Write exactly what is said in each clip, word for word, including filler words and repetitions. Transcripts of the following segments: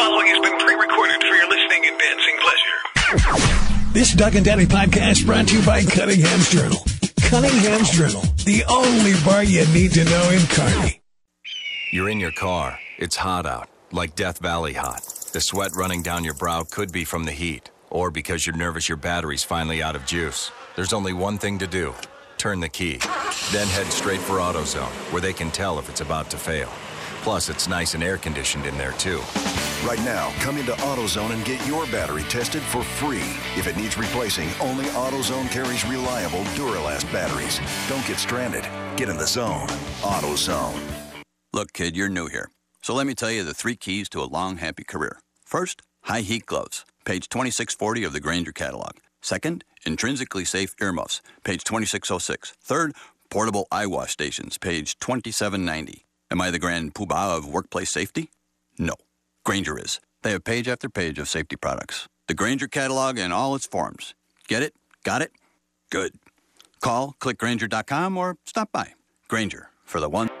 following has been pre-recorded for your listening and dancing pleasure. This Doug and Daddy podcast brought to you by Cunningham's Journal. Cunningham's Journal, the only bar you need to know in Kearney. You're in your car. It's hot out, like Death Valley hot. The sweat running down your brow could be from the heat, or because you're nervous your battery's finally out of juice. There's only one thing to do. Turn the key. Then head straight for AutoZone, where they can tell if it's about to fail. Plus, it's nice and air-conditioned in there, too. Right now, come into AutoZone and get your battery tested for free. If it needs replacing, only AutoZone carries reliable Duralast batteries. Don't get stranded. Get in the zone. AutoZone. Look, kid, you're new here. So let me tell you the three keys to a long, happy career. First, high heat gloves, page twenty-six forty of the Grainger catalog. Second, intrinsically safe earmuffs, page twenty-six oh six. Third, portable eye wash stations, page twenty-seven ninety. Am I the grand poobah of workplace safety? No. Grainger is. They have page after page of safety products. The Grainger catalog in all its forms. Get it? Got it? Good. Call, click Grainger dot com, or stop by. Grainger, for the one.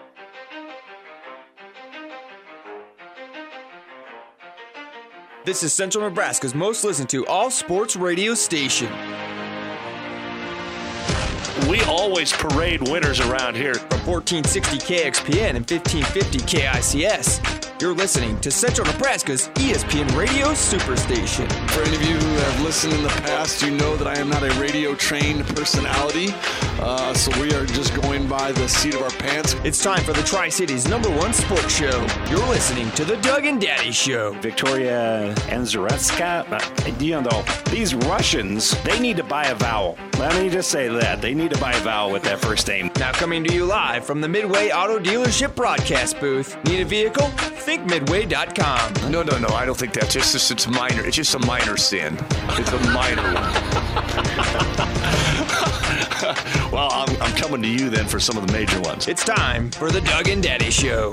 This is Central Nebraska's most listened to all-sports radio station. We always parade winners around here. From fourteen sixty K X P N and fifteen fifty K I C S, you're listening to Central Nebraska's E S P N Radio Superstation. For any of you who have listened in the past, you know that I am not a radio-trained personality, uh, so we are just going by the seat of our pants. It's time for the Tri-City's number one sports show. You're listening to the Doug and Daddy Show. Victoria Anzaretska, you know, these Russians, they need to buy a vowel. Let me just say that. They need to buy a vowel with that first name. Now coming to you live from the Midway Auto Dealership broadcast booth. Need a vehicle? Think Midway dot com. No, no, no. I don't think that's just, just it's minor. It's just a minor sin. It's a minor one. Well, I'm, I'm coming to you then for some of the major ones. It's time for the Doug and Daddy Show.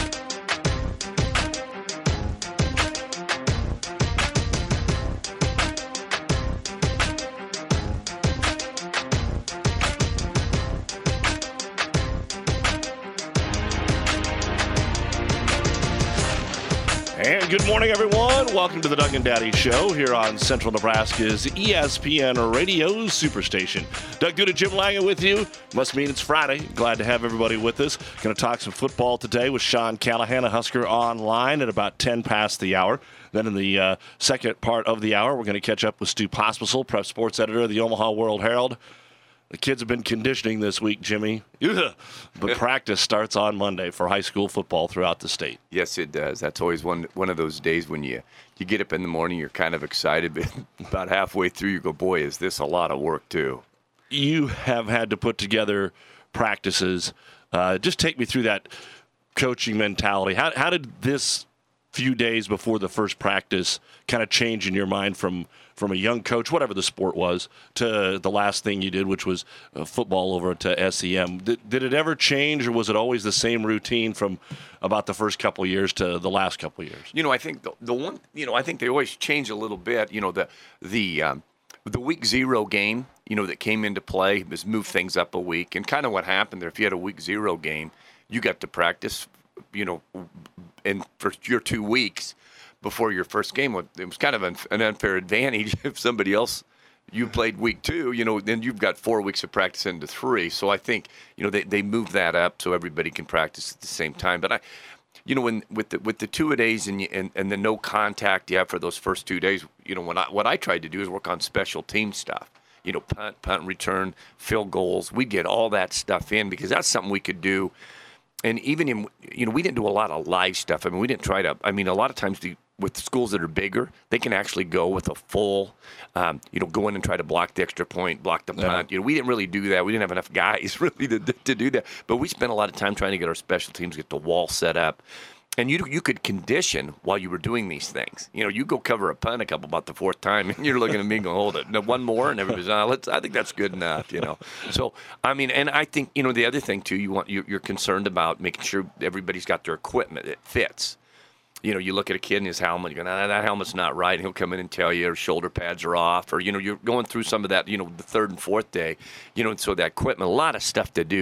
And good morning, everyone. Welcome to the Doug and Daddy Show here on Central Nebraska's E S P N Radio Superstation. Doug Duda, Jim Lange with you. Must mean it's Friday. Glad to have everybody with us. Going to talk some football today with Sean Callahan, a Husker Online, at about ten past the hour. Then in the uh, second part of the hour, we're going to catch up with Stu Pospisil, Prep Sports Editor of the Omaha World Herald. The kids have been conditioning this week, Jimmy. Ugh. But practice starts on Monday for high school football throughout the state. Yes, it does. That's always one one of those days when you, you get up in the morning, you're kind of excited, but about halfway through you go, boy, is this a lot of work too. You have had to put together practices. Uh, just take me through that coaching mentality. How, how did this few days before the first practice kind of change in your mind from from a young coach, whatever the sport was, to the last thing you did, which was uh, football over to S E M? Did, did it ever change, or was it always the same routine from about the first couple of years to the last couple of years? You know, I think the, the one, you know, I think they always change a little bit. You know, the the um, the week zero game, you know, that came into play has moved things up a week. And kind of what happened there, if you had a week zero game, you got to practice, you know, and for your two weeks before your first game. It was kind of an, an unfair advantage if somebody else, you played week two, you know, then you've got four weeks of practice into three. So I think, you know, they, they moved that up so everybody can practice at the same time. But I, you know, when with the with the two-a-days and, and and the no contact you have for those first two days, you know, when I, what I tried to do is work on special team stuff. You know, punt, punt return, field goals. We get all that stuff in because that's something we could do. And even in, you know, we didn't do a lot of live stuff. I mean, we didn't try to, I mean, a lot of times the, with schools that are bigger, they can actually go with a full, um, you know, go in and try to block the extra point, block the punt. Yeah. You know, we didn't really do that. We didn't have enough guys really to, to do that. But we spent a lot of time trying to get our special teams, get the wall set up. And you you could condition while you were doing these things. You know, you go cover a punt a couple about the fourth time, and you're looking at me and going, hold it. No, one more, and everybody's, oh, let's, I think that's good enough, you know. So, I mean, and I think, you know, the other thing, too, you want, you're concerned about making sure everybody's got their equipment that fits. You know, you look at a kid in his helmet, you go, nah, that helmet's not right. And he'll come in and tell you, or shoulder pads are off, or, you know, you're going through some of that, you know, the third and fourth day, you know, and so that equipment, a lot of stuff to do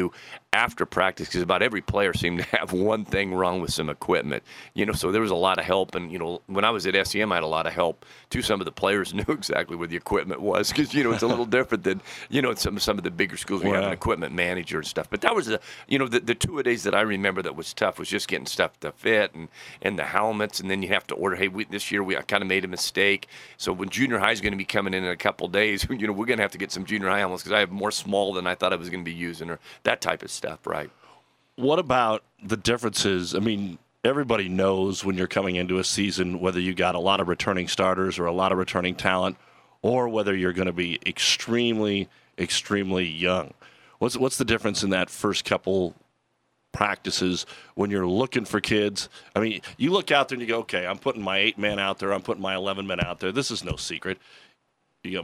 after practice, because about every player seemed to have one thing wrong with some equipment. You know, so there was a lot of help. And, you know, when I was at S E M, I had a lot of help, too. Some of the players knew exactly where the equipment was because, you know, it's a little different than, you know, some, some of the bigger schools. We Wow. have an equipment manager and stuff. But that was, the, you know, the, the two-a-days that I remember that was tough was just getting stuff to fit and, and the helmets. And then you have to order, hey, we, this year we I kind of made a mistake. So when junior high is going to be coming in in a couple of days, you know, we're going to have to get some junior high helmets because I have more small than I thought I was going to be using or that type of stuff, right? What about the differences? I mean, everybody knows when you're coming into a season whether you got a lot of returning starters or a lot of returning talent, or whether you're going to be extremely, extremely young. What's what's the difference in that first couple practices when you're looking for kids? I mean, you look out there and you go, okay, I'm putting my eight men out there, I'm putting my eleven men out there. This is no secret. You go,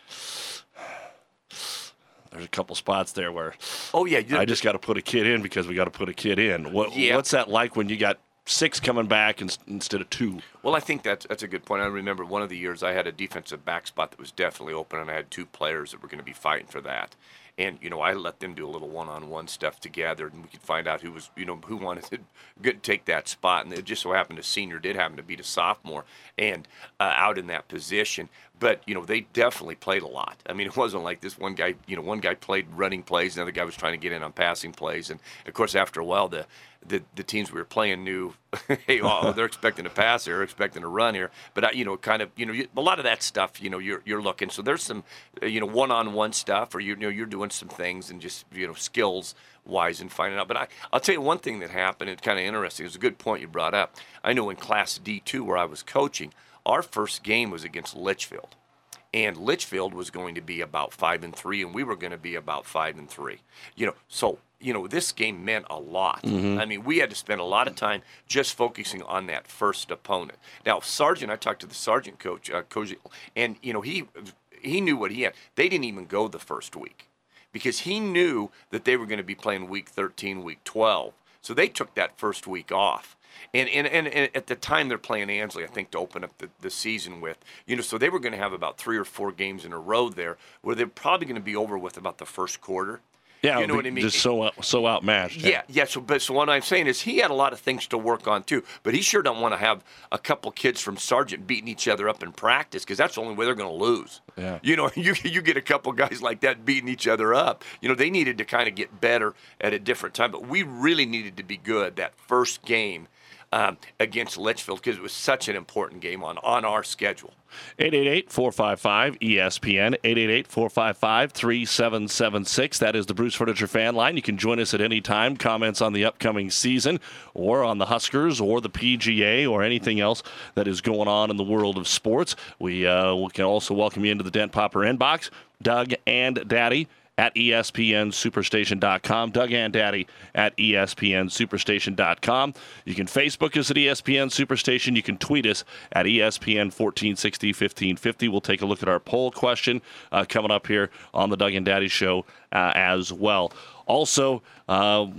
there's a couple spots there where oh yeah, I just got to put a kid in because we got to put a kid in. What, yeah. What's that like when you got six coming back in, instead of two? Well, I think that's that's a good point. I remember one of the years I had a defensive back spot that was definitely open, and I had two players that were going to be fighting for that. And, you know, I let them do a little one-on-one stuff together, and we could find out who was, you know, who wanted to get, take that spot. And it just so happened a senior did happen to beat a sophomore and uh, out in that position. But, you know, they definitely played a lot. I mean, it wasn't like this one guy, you know, one guy played running plays, another guy was trying to get in on passing plays. And, of course, after a while, the the, the teams we were playing knew, hey, oh, they're expecting to pass here, they're expecting to run here. But, uh, you know, kind of, you know, you, a lot of that stuff, you know, you're you're looking. So there's some, uh, you know, one-on-one stuff, or, you, you know, you're doing some things and just, you know, skills-wise and finding out. But I, I'll tell you one thing that happened, it's kind of interesting. It's a good point you brought up. I know in Class D two where I was coaching, our first game was against Litchfield. And Litchfield was going to be about five and three, and we were going to be about five and three. You know, so you know this game meant a lot. Mm-hmm. I mean, we had to spend a lot of time just focusing on that first opponent. Now, Sargent, I talked to the Sargent coach, uh, coach, and you know he he knew what he had. They didn't even go the first week because he knew that they were going to be playing week thirteen, week twelve. So they took that first week off. And, and and and at the time they're playing Ansley, I think, to open up the, the season with, you know, so they were going to have about three or four games in a row there where they're probably going to be over with about the first quarter. Yeah, you know what I mean? Just so so outmatched. Yeah, yeah. So, but so what I'm saying is he had a lot of things to work on too. But he sure don't want to have a couple kids from Sargent beating each other up in practice because that's the only way they're going to lose. Yeah. You know, you you get a couple guys like that beating each other up. You know, they needed to kind of get better at a different time. But we really needed to be good that first game um, against Litchfield because it was such an important game on on our schedule. eight eight eight, four five five, E S P N, eight eight eight, four five five, three seven seven six. That is the Bruce Furniture fan line. You can join us at any time. Comments on the upcoming season or on the Huskers or the P G A or anything else that is going on in the world of sports. We, uh, we can also welcome you into the Dent Popper inbox. Doug and Daddy at E S P N Superstation dot com. Doug and Daddy at E S P N Superstation dot com. You can Facebook us at E S P N Superstation. You can tweet us at E S P N fourteen sixty, fifteen fifty. We'll take a look at our poll question uh, coming up here on the Doug and Daddy Show uh, as well. Also, uh,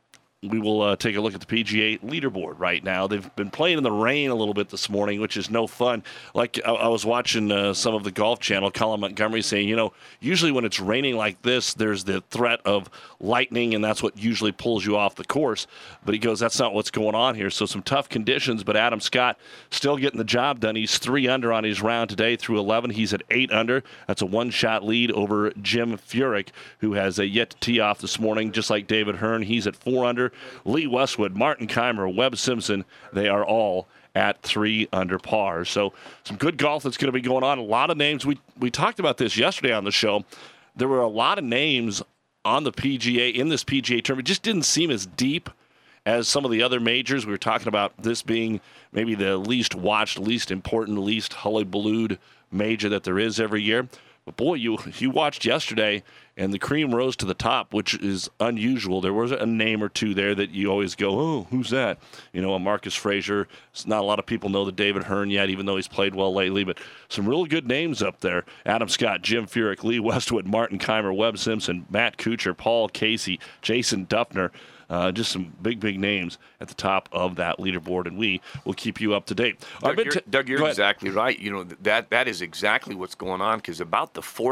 we will uh, take a look at the P G A leaderboard right now. They've been playing in the rain a little bit this morning, which is no fun. Like I, I was watching uh, some of the Golf Channel, Colin Montgomery saying, you know, usually when it's raining like this, there's the threat of lightning, and that's what usually pulls you off the course. But he goes, that's not what's going on here. So some tough conditions, but Adam Scott still getting the job done. He's three under on his round today through eleven. He's at eight under. That's a one-shot lead over Jim Furyk, who has uh, yet to tee off this morning, just like David Hearn. He's at four under. Lee Westwood, Martin Keimer, Webb Simpson, they are all at three under par. So some good golf that's going to be going on. A lot of names. We we talked about this yesterday on the show. There were a lot of names on the P G A, in this P G A tournament. It just didn't seem as deep as some of the other majors. We were talking about this being maybe the least watched, least important, least hullabalooed major that there is every year. But, boy, you you watched yesterday, and the cream rose to the top, which is unusual. There was a name or two there that you always go, oh, who's that? You know, a Marcus Frazier. Not a lot of people know the David Hearn yet, even though he's played well lately. But some real good names up there. Adam Scott, Jim Furyk, Lee Westwood, Martin Keimer, Webb Simpson, Matt Kuchar, Paul Casey, Jason Duffner. Uh, just some big, big names at the top of that leaderboard, and we will keep you up to date. Doug, t- you're, Doug, you're exactly right. You know, that that is exactly what's going on because about the fourth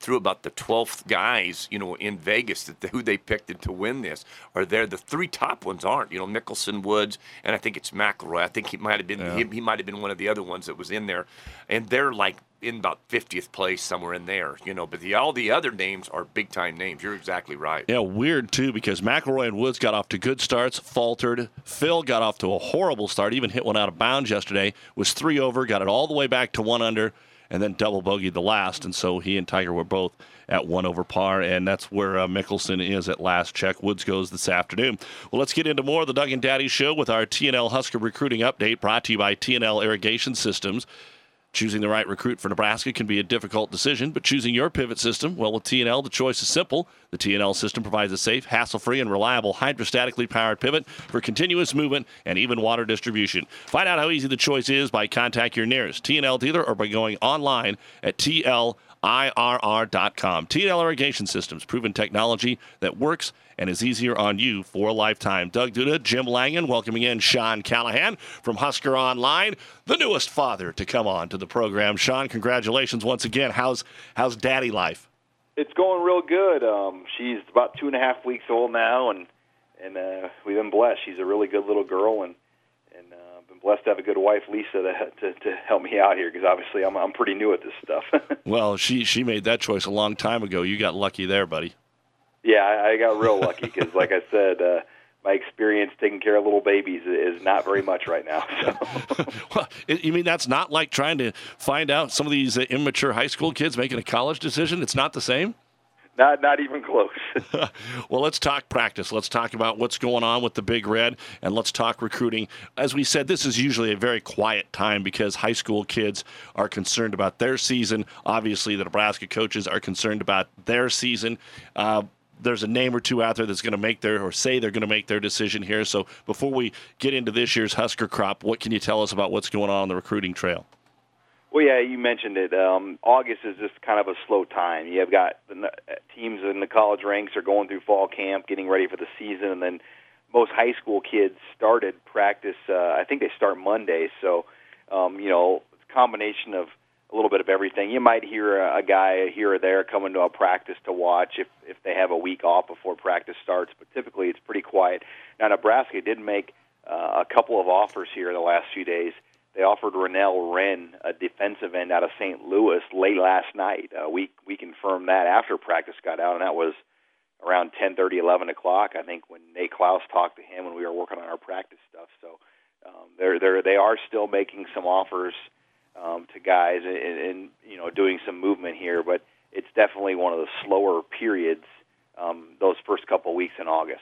through about the twelfth guys, you know, in Vegas, that the, who they picked to win this are there. The three top ones aren't, you know, Mickelson, Woods, and I think it's McIlroy. I think he might have been Yeah. he, he might have been one of the other ones that was in there, and they're like in about fiftieth place, somewhere in there, you know. But the all the other names are big time names. You're exactly right. Yeah, weird too, because McIlroy and Woods got off to good starts, faltered. Phil got off to a horrible start, even hit one out of bounds yesterday. Was three over, got it all the way back to one under, and then double bogeyed the last. And so he and Tiger were both at one over par, and that's where uh, Mickelson is at last check. Woods goes this afternoon. Well, let's get into more of the Doug and Daddy Show with our T N L Husker recruiting update, brought to you by T N L Irrigation Systems. Choosing the right recruit for Nebraska can be a difficult decision, but choosing your pivot system, well, with T N L, the choice is simple. The T N L system provides a safe, hassle-free, and reliable hydrostatically powered pivot for continuous movement and even water distribution. Find out how easy the choice is by contacting your nearest T N L dealer or by going online at T L I R R dot com. T N L Irrigation Systems, proven technology that works and is easier on you for a lifetime. Doug Duda, Jim Langen, welcoming in Sean Callahan from Husker Online, the newest father to come on to the program. Sean, congratulations once again. How's how's daddy life? It's going real good. Um, she's about two and a half weeks old now, and and uh, we've been blessed. She's a really good little girl, and and uh, been blessed to have a good wife, Lisa, to to, to help me out here, because obviously I'm I'm pretty new at this stuff. Well, she she made that choice a long time ago. You got lucky there, buddy. Yeah, I, I got real lucky because, like I said, uh, my experience taking care of little babies is not very much right now. So. Well, you mean that's not like trying to find out some of these uh, immature high school kids making a college decision? It's not the same? Not not even close. Well, let's talk practice. Let's talk about what's going on with the Big Red, and let's talk recruiting. As we said, this is usually a very quiet time because high school kids are concerned about their season. Obviously, the Nebraska coaches are concerned about their season. Uh, there's a name or two out there that's going to make their, or say they're going to make their decision here. So before we get into this year's Husker crop, what can you tell us about what's going on on the recruiting trail? Well, yeah, you mentioned it. Um, August is just kind of a slow time. You have got the teams in the college ranks are going through fall camp, getting ready for the season, and then most high school kids started practice. Uh, I think they start Monday, so um, you know, it's a combination of a little bit of everything. You might hear a, a guy here or there coming to a practice to watch if if they have a week off before practice starts, but typically it's pretty quiet. Now, Nebraska did make uh, a couple of offers here in the last few days. They offered Rennell Wren, a defensive end out of Saint Louis, late last night. Uh, we we confirmed that after practice got out, and that was around ten thirty, eleven o'clock, I think, when Nate Klaus talked to him when we were working on our practice stuff. So um, they're they're they are still making some offers um, to guys and, and you know doing some movement here, but it's definitely one of the slower periods um, those first couple of weeks in August.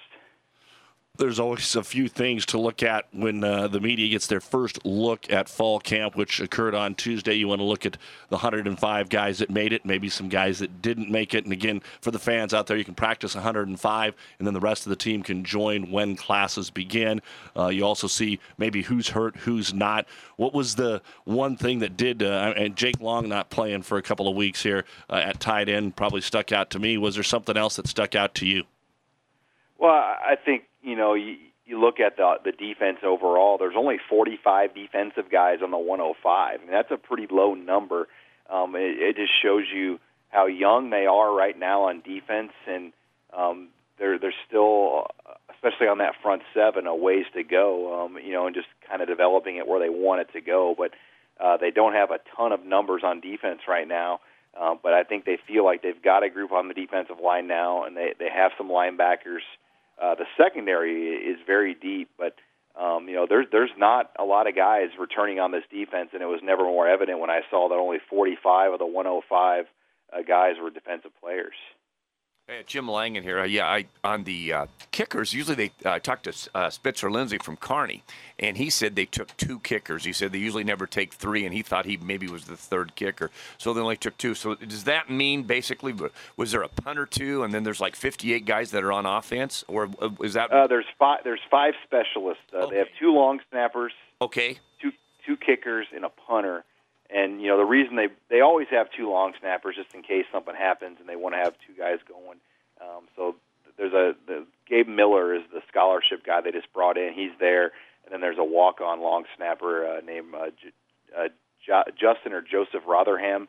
There's always a few things to look at when uh, the media gets their first look at fall camp, which occurred on Tuesday. You want to look at the one hundred five guys that made it, maybe some guys that didn't make it. And again, for the fans out there, you can practice one hundred five, and then the rest of the team can join when classes begin. Uh, you also see maybe who's hurt, who's not. What was the one thing that did, uh, and Jake Long not playing for a couple of weeks here uh, at tight end probably stuck out to me. Was there something else that stuck out to you? Well, I think, you know, you, you look at the the defense overall, there's only forty-five defensive guys on the one oh five. I mean, that's a pretty low number. Um, it, it just shows you how young they are right now on defense, and um, they're, they're still, especially on that front seven, a ways to go, um, you know, and just kind of developing it where they want it to go. But uh, they don't have a ton of numbers on defense right now. Uh, but I think they feel like they've got a group on the defensive line now, and they, they have some linebackers. Uh, the secondary is very deep, but um, you know there's there's not a lot of guys returning on this defense, and it was never more evident when I saw that only forty-five of the one oh five uh, guys were defensive players. Hey, Jim Langen here. Uh, yeah, I on the uh, kickers. Usually they uh, talked to uh, Spitzer Lindsay from Kearney, and he said they took two kickers. He said they usually never take three, and he thought he maybe was the third kicker, so they only took two. So does that mean basically was there a punter too, and then there's like fifty-eight guys that are on offense, or is that? Uh, there's five. There's five specialists. Uh, okay. They have two long snappers. Okay. Two two kickers and a punter. And, you know, the reason they they always have two long snappers just in case something happens and they want to have two guys going. Um, so there's a the, Gabe Miller is the scholarship guy they just brought in. He's there. And then there's a walk-on long snapper uh, named uh, J- uh, J- Justin or Joseph Rotherham.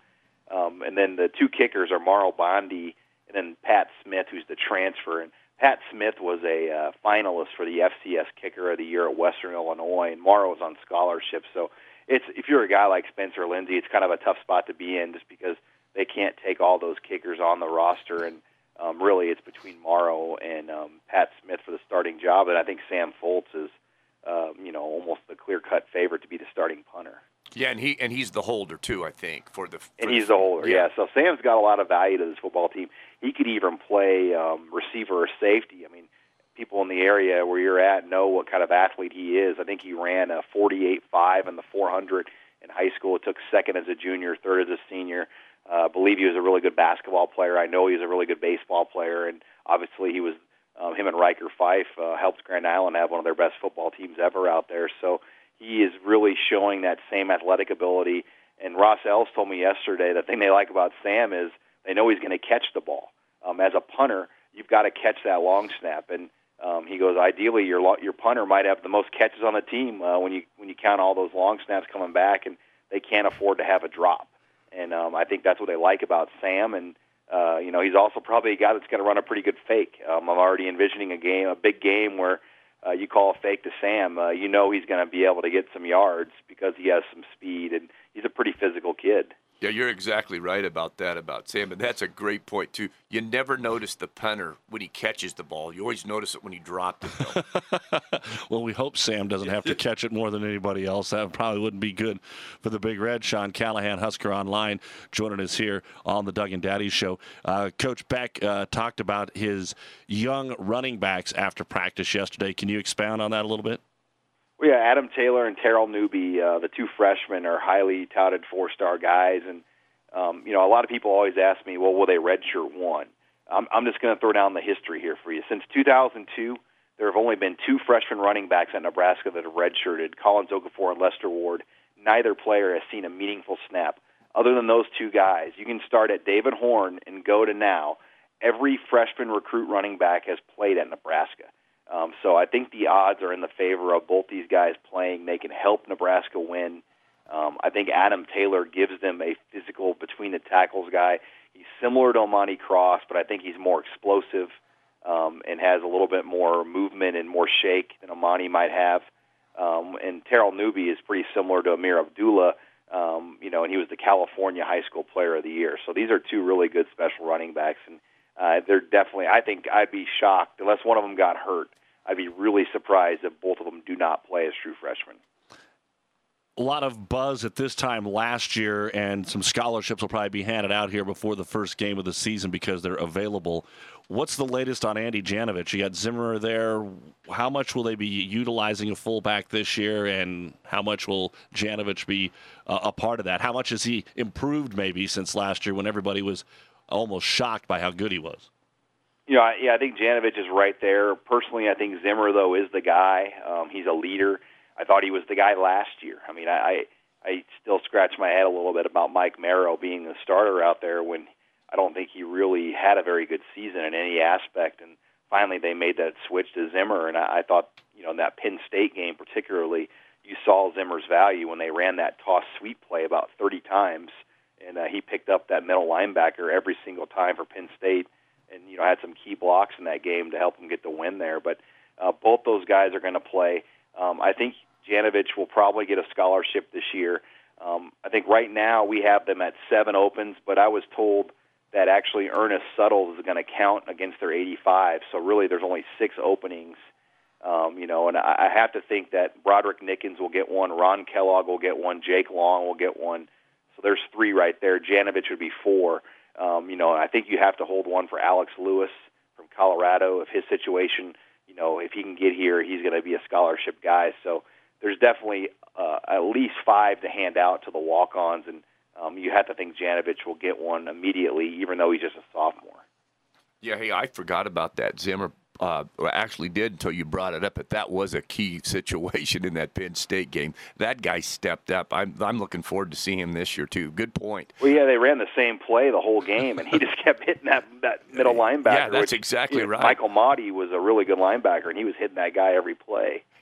Um, and then the two kickers are Morrow Bondi and then Pat Smith, who's the transfer. And Pat Smith was a uh, finalist for the F C S Kicker of the Year at Western Illinois, and Morrow was on scholarship. So it's if you're a guy like Spencer Lindsay, it's kind of a tough spot to be in just because they can't take all those kickers on the roster. And um, really it's between Morrow and um, Pat Smith for the starting job. And I think Sam Foltz is, um, you know, almost the clear-cut favorite to be the starting punter. Yeah, and he and he's the holder too, I think, for the. For and the, he's the holder, yeah. yeah. So Sam's got a lot of value to this football team. He could even play um, receiver or safety. I mean, people in the area where you're at know what kind of athlete he is. I think he ran a forty-eight five in the four hundred in high school. It took second as a junior, third as a senior. Uh, I believe he was a really good basketball player. I know he was a really good baseball player, and obviously he was. Um, him and Riker Fife uh, helped Grand Island have one of their best football teams ever out there. So he is really showing that same athletic ability. And Ross Ells told me yesterday the thing they like about Sam is they know he's going to catch the ball. Um, as a punter, you've got to catch that long snap. And um, he goes, ideally, your lo- your punter might have the most catches on the team uh, when you when you count all those long snaps coming back, and they can't afford to have a drop. And um, I think that's what they like about Sam. And uh, you know, he's also probably a guy that's going to run a pretty good fake. Um, I'm already envisioning a game, a big game where uh, you call a fake to Sam. Uh, you know he's going to be able to get some yards because he has some speed, and he's a pretty physical kid. Yeah, you're exactly right about that, about Sam, and that's a great point, too. You never notice the punter when he catches the ball. You always notice it when he dropped it, though. Well, we hope Sam doesn't have to catch it more than anybody else. That probably wouldn't be good for the Big Red. Sean Callahan, Husker Online, joining us here on the Doug and Daddy Show. Uh, Coach Beck uh, talked about his young running backs after practice yesterday. Can you expound on that a little bit? Well, yeah, Adam Taylor and Terrell Newby, uh, the two freshmen, are highly touted four-star guys. And, um, you know, a lot of people always ask me, well, will they redshirt one? I'm, I'm just going to throw down the history here for you. Since two thousand two, there have only been two freshman running backs at Nebraska that have redshirted, Collins Okafor and Lester Ward. Neither player has seen a meaningful snap. Other than those two guys, you can start at David Horn and go to now. Every freshman recruit running back has played at Nebraska. Um, so I think the odds are in the favor of both these guys playing. They can help Nebraska win. Um, I think Adam Taylor gives them a physical between-the-tackles guy. He's similar to Omani Cross, but I think he's more explosive um, and has a little bit more movement and more shake than Omani might have. Um, and Terrell Newby is pretty similar to Amir Abdullah, um, you know, and he was the California High School Player of the Year. So these are two really good special running backs, and uh, they're definitely, I think I'd be shocked, unless one of them got hurt, I'd be really surprised if both of them do not play as true freshmen. A lot of buzz at this time last year, and some scholarships will probably be handed out here before the first game of the season because they're available. What's the latest on Andy Janovich? You got Zimmer there. How much will they be utilizing a fullback this year, and how much will Janovich be uh, a part of that? How much has he improved maybe since last year when everybody was almost shocked by how good he was? You know, I, yeah, I think Janovich is right there. Personally, I think Zimmer, though, is the guy. Um, he's a leader. I thought he was the guy last year. I mean, I, I still scratch my head a little bit about Mike Marrow being the starter out there when I don't think he really had a very good season in any aspect. And finally they made that switch to Zimmer, and I, I thought, you know, in that Penn State game particularly, you saw Zimmer's value when they ran that toss sweep play about thirty times, and uh, he picked up that middle linebacker every single time for Penn State. And, you know, had some key blocks in that game to help him get the win there. But uh, both those guys are going to play. Um, I think Janovich will probably get a scholarship this year. Um, I think right now we have them at seven opens, but I was told that actually Ernest Suttles is going to count against their eighty-five. So really there's only six openings. Um, you know, and I, I have to think that Broderick Nickens will get one, Ron Kellogg will get one, Jake Long will get one. So there's three right there. Janovich would be four. Um, you know, I think you have to hold one for Alex Lewis from Colorado. If his situation, you know, if he can get here, he's going to be a scholarship guy. So there's definitely uh, at least five to hand out to the walk-ons, and um, you have to think Janovich will get one immediately, even though he's just a sophomore. Yeah, hey, I forgot about that. Zimmer uh, actually did until you brought it up, but that was a key situation in that Penn State game. That guy stepped up. I'm I'm looking forward to seeing him this year, too. Good point. Well, yeah, they ran the same play the whole game, and he just kept hitting that, that middle linebacker. Yeah, that's which, exactly you know, right. Michael Motti was a really good linebacker, and he was hitting that guy every play.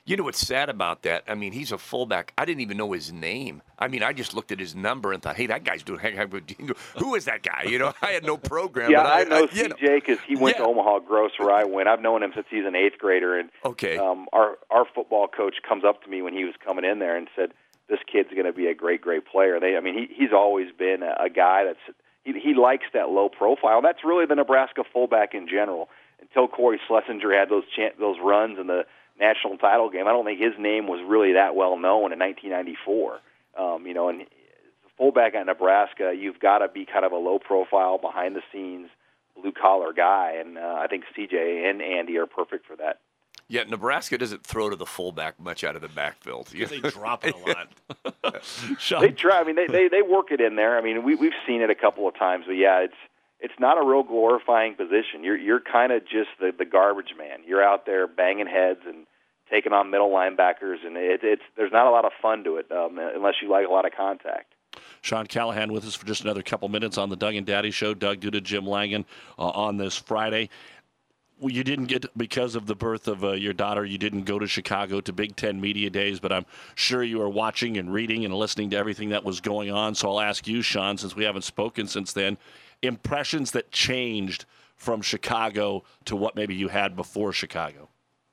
You know what's sad about that? I mean, he's a fullback. I didn't even know his name. I mean, I just looked at his number and thought, hey, that guy's doing – who is that guy? You know, I had no program. Yeah, but I, I know I, C J because he went yeah. to Omaha Gross where I went. I've known him since he's an eighth grader. And okay. um, our, our football coach comes up to me when he was coming in there and said, this kid's going to be a great, great player. They, I mean, he, he's always been a, a guy that's he, – he likes that low profile. That's really the Nebraska fullback in general. Until Corey Schlesinger had those chan- those runs in the – national title game, I don't think his name was really that well known in nineteen ninety-four. Um, you know, and fullback at Nebraska, you've got to be kind of a low-profile, behind-the-scenes, blue-collar guy, and uh, I think C J and Andy are perfect for that. Yeah, Nebraska doesn't throw to the fullback much out of the backfield. They drop it a lot. They try. I mean, they, they they work it in there. I mean, we we've seen it a couple of times, but yeah, it's it's not a real glorifying position. You're you're kind of just the the garbage man. You're out there banging heads and taking on middle linebackers, and it, it's there's not a lot of fun to it um, unless you like a lot of contact. Sean Callahan with us for just another couple minutes on the Doug and Daddy Show. Doug Duda, Jim Langen uh, on this Friday. Well, you didn't get, because of the birth of uh, your daughter, you didn't go to Chicago to Big Ten Media Days, but I'm sure you were watching and reading and listening to everything that was going on. So I'll ask you, Sean, since we haven't spoken since then, impressions that changed from Chicago to what maybe you had before Chicago.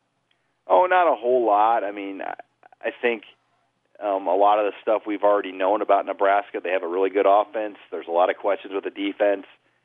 Oh, not a whole lot. I mean, I think um, a lot of the stuff we've already known about Nebraska. They have a really good offense. There's a lot of questions with the defense.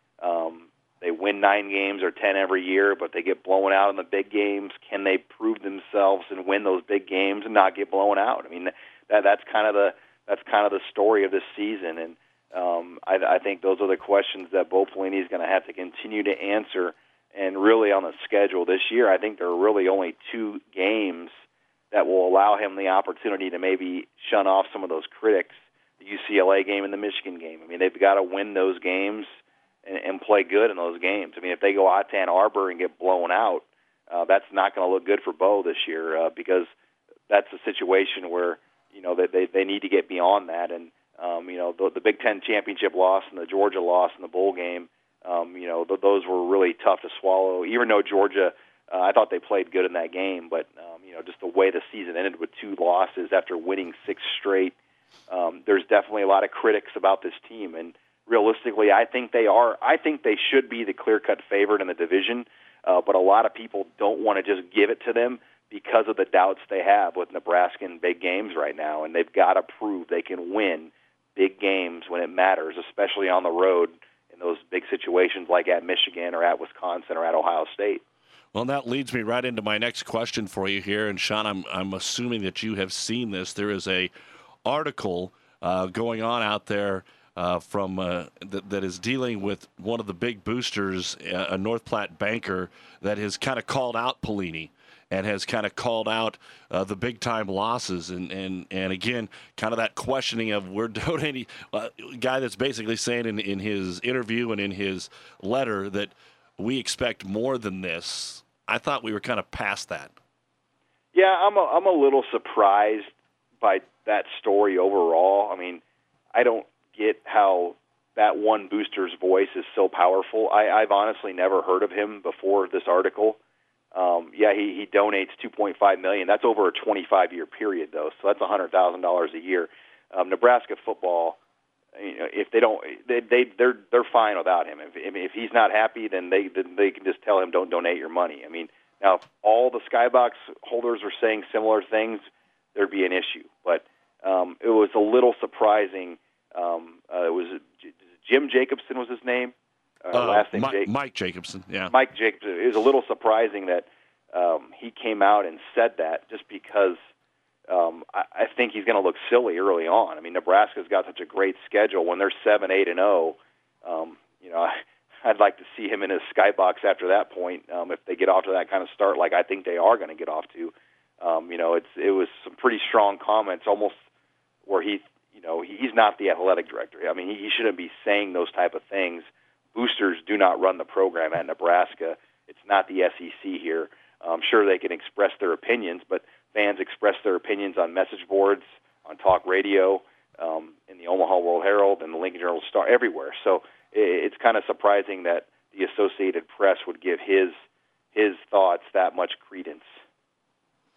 Um, they win nine games or ten every year, but they get blown out in the big games. Can they prove themselves and win those big games and not get blown out? I mean, that that's kind of the that's kind of the story of this season, and um, I, I think those are the questions that Bo Pelini is going to have to continue to answer. And really on the schedule this year, I think there are really only two games that will allow him the opportunity to maybe shun off some of those critics, the U C L A game and the Michigan game. I mean, they've got to win those games and, and play good in those games. I mean, if they go out to Ann Arbor and get blown out, uh, that's not going to look good for Bo this year uh, because that's a situation where, you know, they, they, they need to get beyond that. And, um, you know, the, the Big Ten championship loss and the Georgia loss in the bowl game, Um, you know, th- those were really tough to swallow. Even though Georgia, uh, I thought they played good in that game, but um, you know, just the way the season ended with two losses after winning six straight, um, there's definitely a lot of critics about this team. And realistically, I think they are. I think they should be the clear-cut favorite in the division, uh, but a lot of people don't want to just give it to them because of the doubts they have with Nebraska in big games right now, and they've got to prove they can win big games when it matters, especially on the road in those big situations like at Michigan or at Wisconsin or at Ohio State. Well, that leads me right into my next question for you here. And, Sean, I'm, I'm assuming that you have seen this. There is a article uh, going on out there uh, from uh, th- that is dealing with one of the big boosters, uh, a North Platte banker, that has kind of called out Pelini and has kind of called out uh, the big-time losses. And, and, and again, kind of that questioning of we're donating, uh, guy that's basically saying in, in his interview and in his letter that we expect more than this. I thought we were kind of past that. Yeah, I'm a, I'm a little surprised by that story overall. I mean, I don't get how that one booster's voice is so powerful. I, I've honestly never heard of him before this article. Um, yeah, he, he donates two point five million dollars. That's over a twenty-five year period, though, so that's one hundred thousand dollars a year. Um, Nebraska football, you know, if they don't, they, they they're they're fine without him. If if he's not happy, then they then they can just tell him don't donate your money. I mean, now if all the Skybox holders were saying similar things, there'd be an issue. But um, it was a little surprising. Um, uh, it was Jim Jacobson was his name. Uh, uh, last name Mike, Jake. Mike Jacobson, yeah. Mike Jacobson. It was a little surprising that um, he came out and said that just because um, I, I think he's going to look silly early on. I mean, Nebraska's got such a great schedule. When they're seven, eight, and zero, um, you know, I, I'd like to see him in his skybox after that point. Um, if they get off to that kind of start, like I think they are going to get off to, um, you know, it's it was some pretty strong comments, almost where he, you know, he's not the athletic director. I mean, he, he shouldn't be saying those type of things. Boosters do not run the program at Nebraska. It's not the S E C here. I'm sure they can express their opinions, but fans express their opinions on message boards, on talk radio, um, in the Omaha World Herald, and the Lincoln Journal Star, everywhere. So it's kind of surprising that the Associated Press would give his his thoughts that much credence.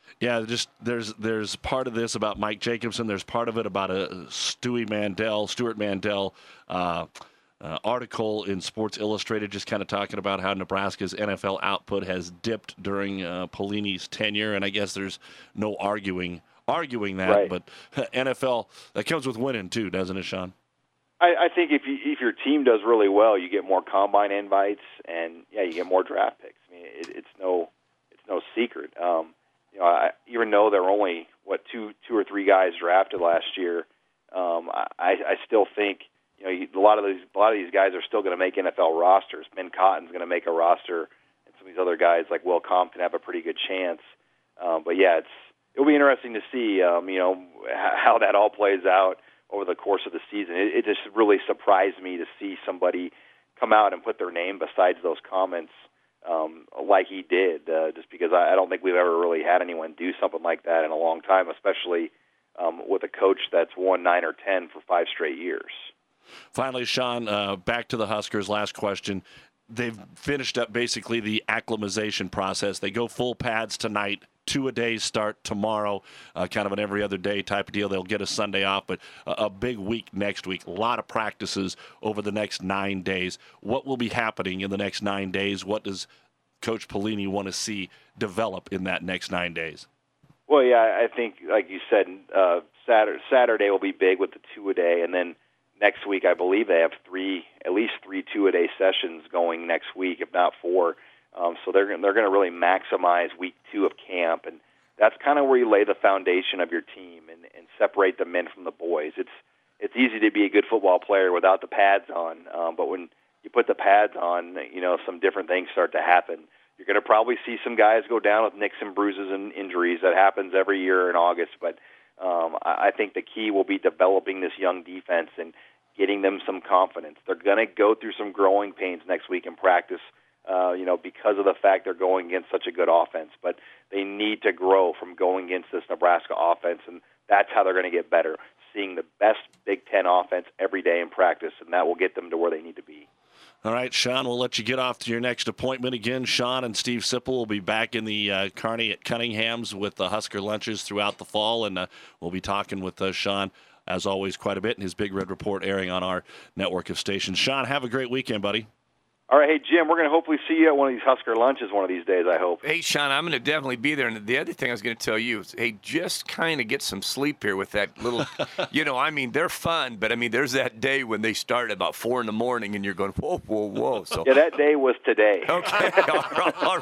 Yeah, just there's there's part of this about Mike Jacobson. There's part of it about a Stewie Mandel, Stuart Mandel uh, uh, article in Sports Illustrated, just kind of talking about how Nebraska's N F L output has dipped during uh, Pelini's tenure, and I guess there's no arguing arguing that. Right. But N F L, that comes with winning too, doesn't it, Sean? I, I think if you, if your team does really well, you get more combine invites, and yeah, you get more draft picks. I mean, it, it's no it's no secret. Um, You know, I, even though there were only what two, two or three guys drafted last year, um, I, I still think you know you, a lot of these, a lot of these guys are still going to make N F L rosters. Ben Cotton's going to make a roster, and some of these other guys like Will Compton have a pretty good chance. Um, but yeah, it's it'll be interesting to see, um, you know, how that all plays out over the course of the season. It, it just really surprised me to see somebody come out and put their name besides those comments. Um, like he did, uh, just because I, I don't think we've ever really had anyone do something like that in a long time, especially um, with a coach that's won nine or ten for five straight years. Finally, Sean, uh, back to the Huskers. Last question. They've finished up basically the acclimatization process. They go full pads tonight. Two a day start tomorrow, uh, kind of an every other day type of deal. They'll get a Sunday off, but a, a big week next week. A lot of practices over the next nine days. What will be happening in the next nine days? What does Coach Pelini want to see develop in that next nine days? Well, yeah, I think, like you said, uh, Saturday, Saturday will be big with the two a day, and then next week I believe they have three, at least three two a day sessions going next week, if not four. Um, so they're they're going to really maximize week two of camp, and that's kind of where you lay the foundation of your team and, and separate the men from the boys. It's it's easy to be a good football player without the pads on, um, but when you put the pads on, you know, some different things start to happen. You're going to probably see some guys go down with nicks and bruises and injuries. That happens every year in August, but um, I, I think the key will be developing this young defense and getting them some confidence. They're going to go through some growing pains next week in practice. Uh, you know, because of the fact they're going against such a good offense. But they need to grow from going against this Nebraska offense, and that's how they're going to get better, seeing the best Big Ten offense every day in practice, and that will get them to where they need to be. All right, Sean, we'll let you get off to your next appointment. Again, Sean and Steve Sipple will be back in the uh, Kearney at Cunningham's with the Husker lunches throughout the fall, and uh, we'll be talking with uh, Sean, as always, quite a bit, and his Big Red Report airing on our network of stations. Sean, have a great weekend, buddy. All right, hey, Jim, we're going to hopefully see you at one of these Husker lunches one of these days, I hope. Hey, Sean, I'm going to definitely be there. And the other thing I was going to tell you is, hey, just kind of get some sleep here with that little, you know, I mean, they're fun, but, I mean, there's that day when they start at about four in the morning and you're going, whoa, whoa, whoa. So yeah, that day was today. Okay, all right. All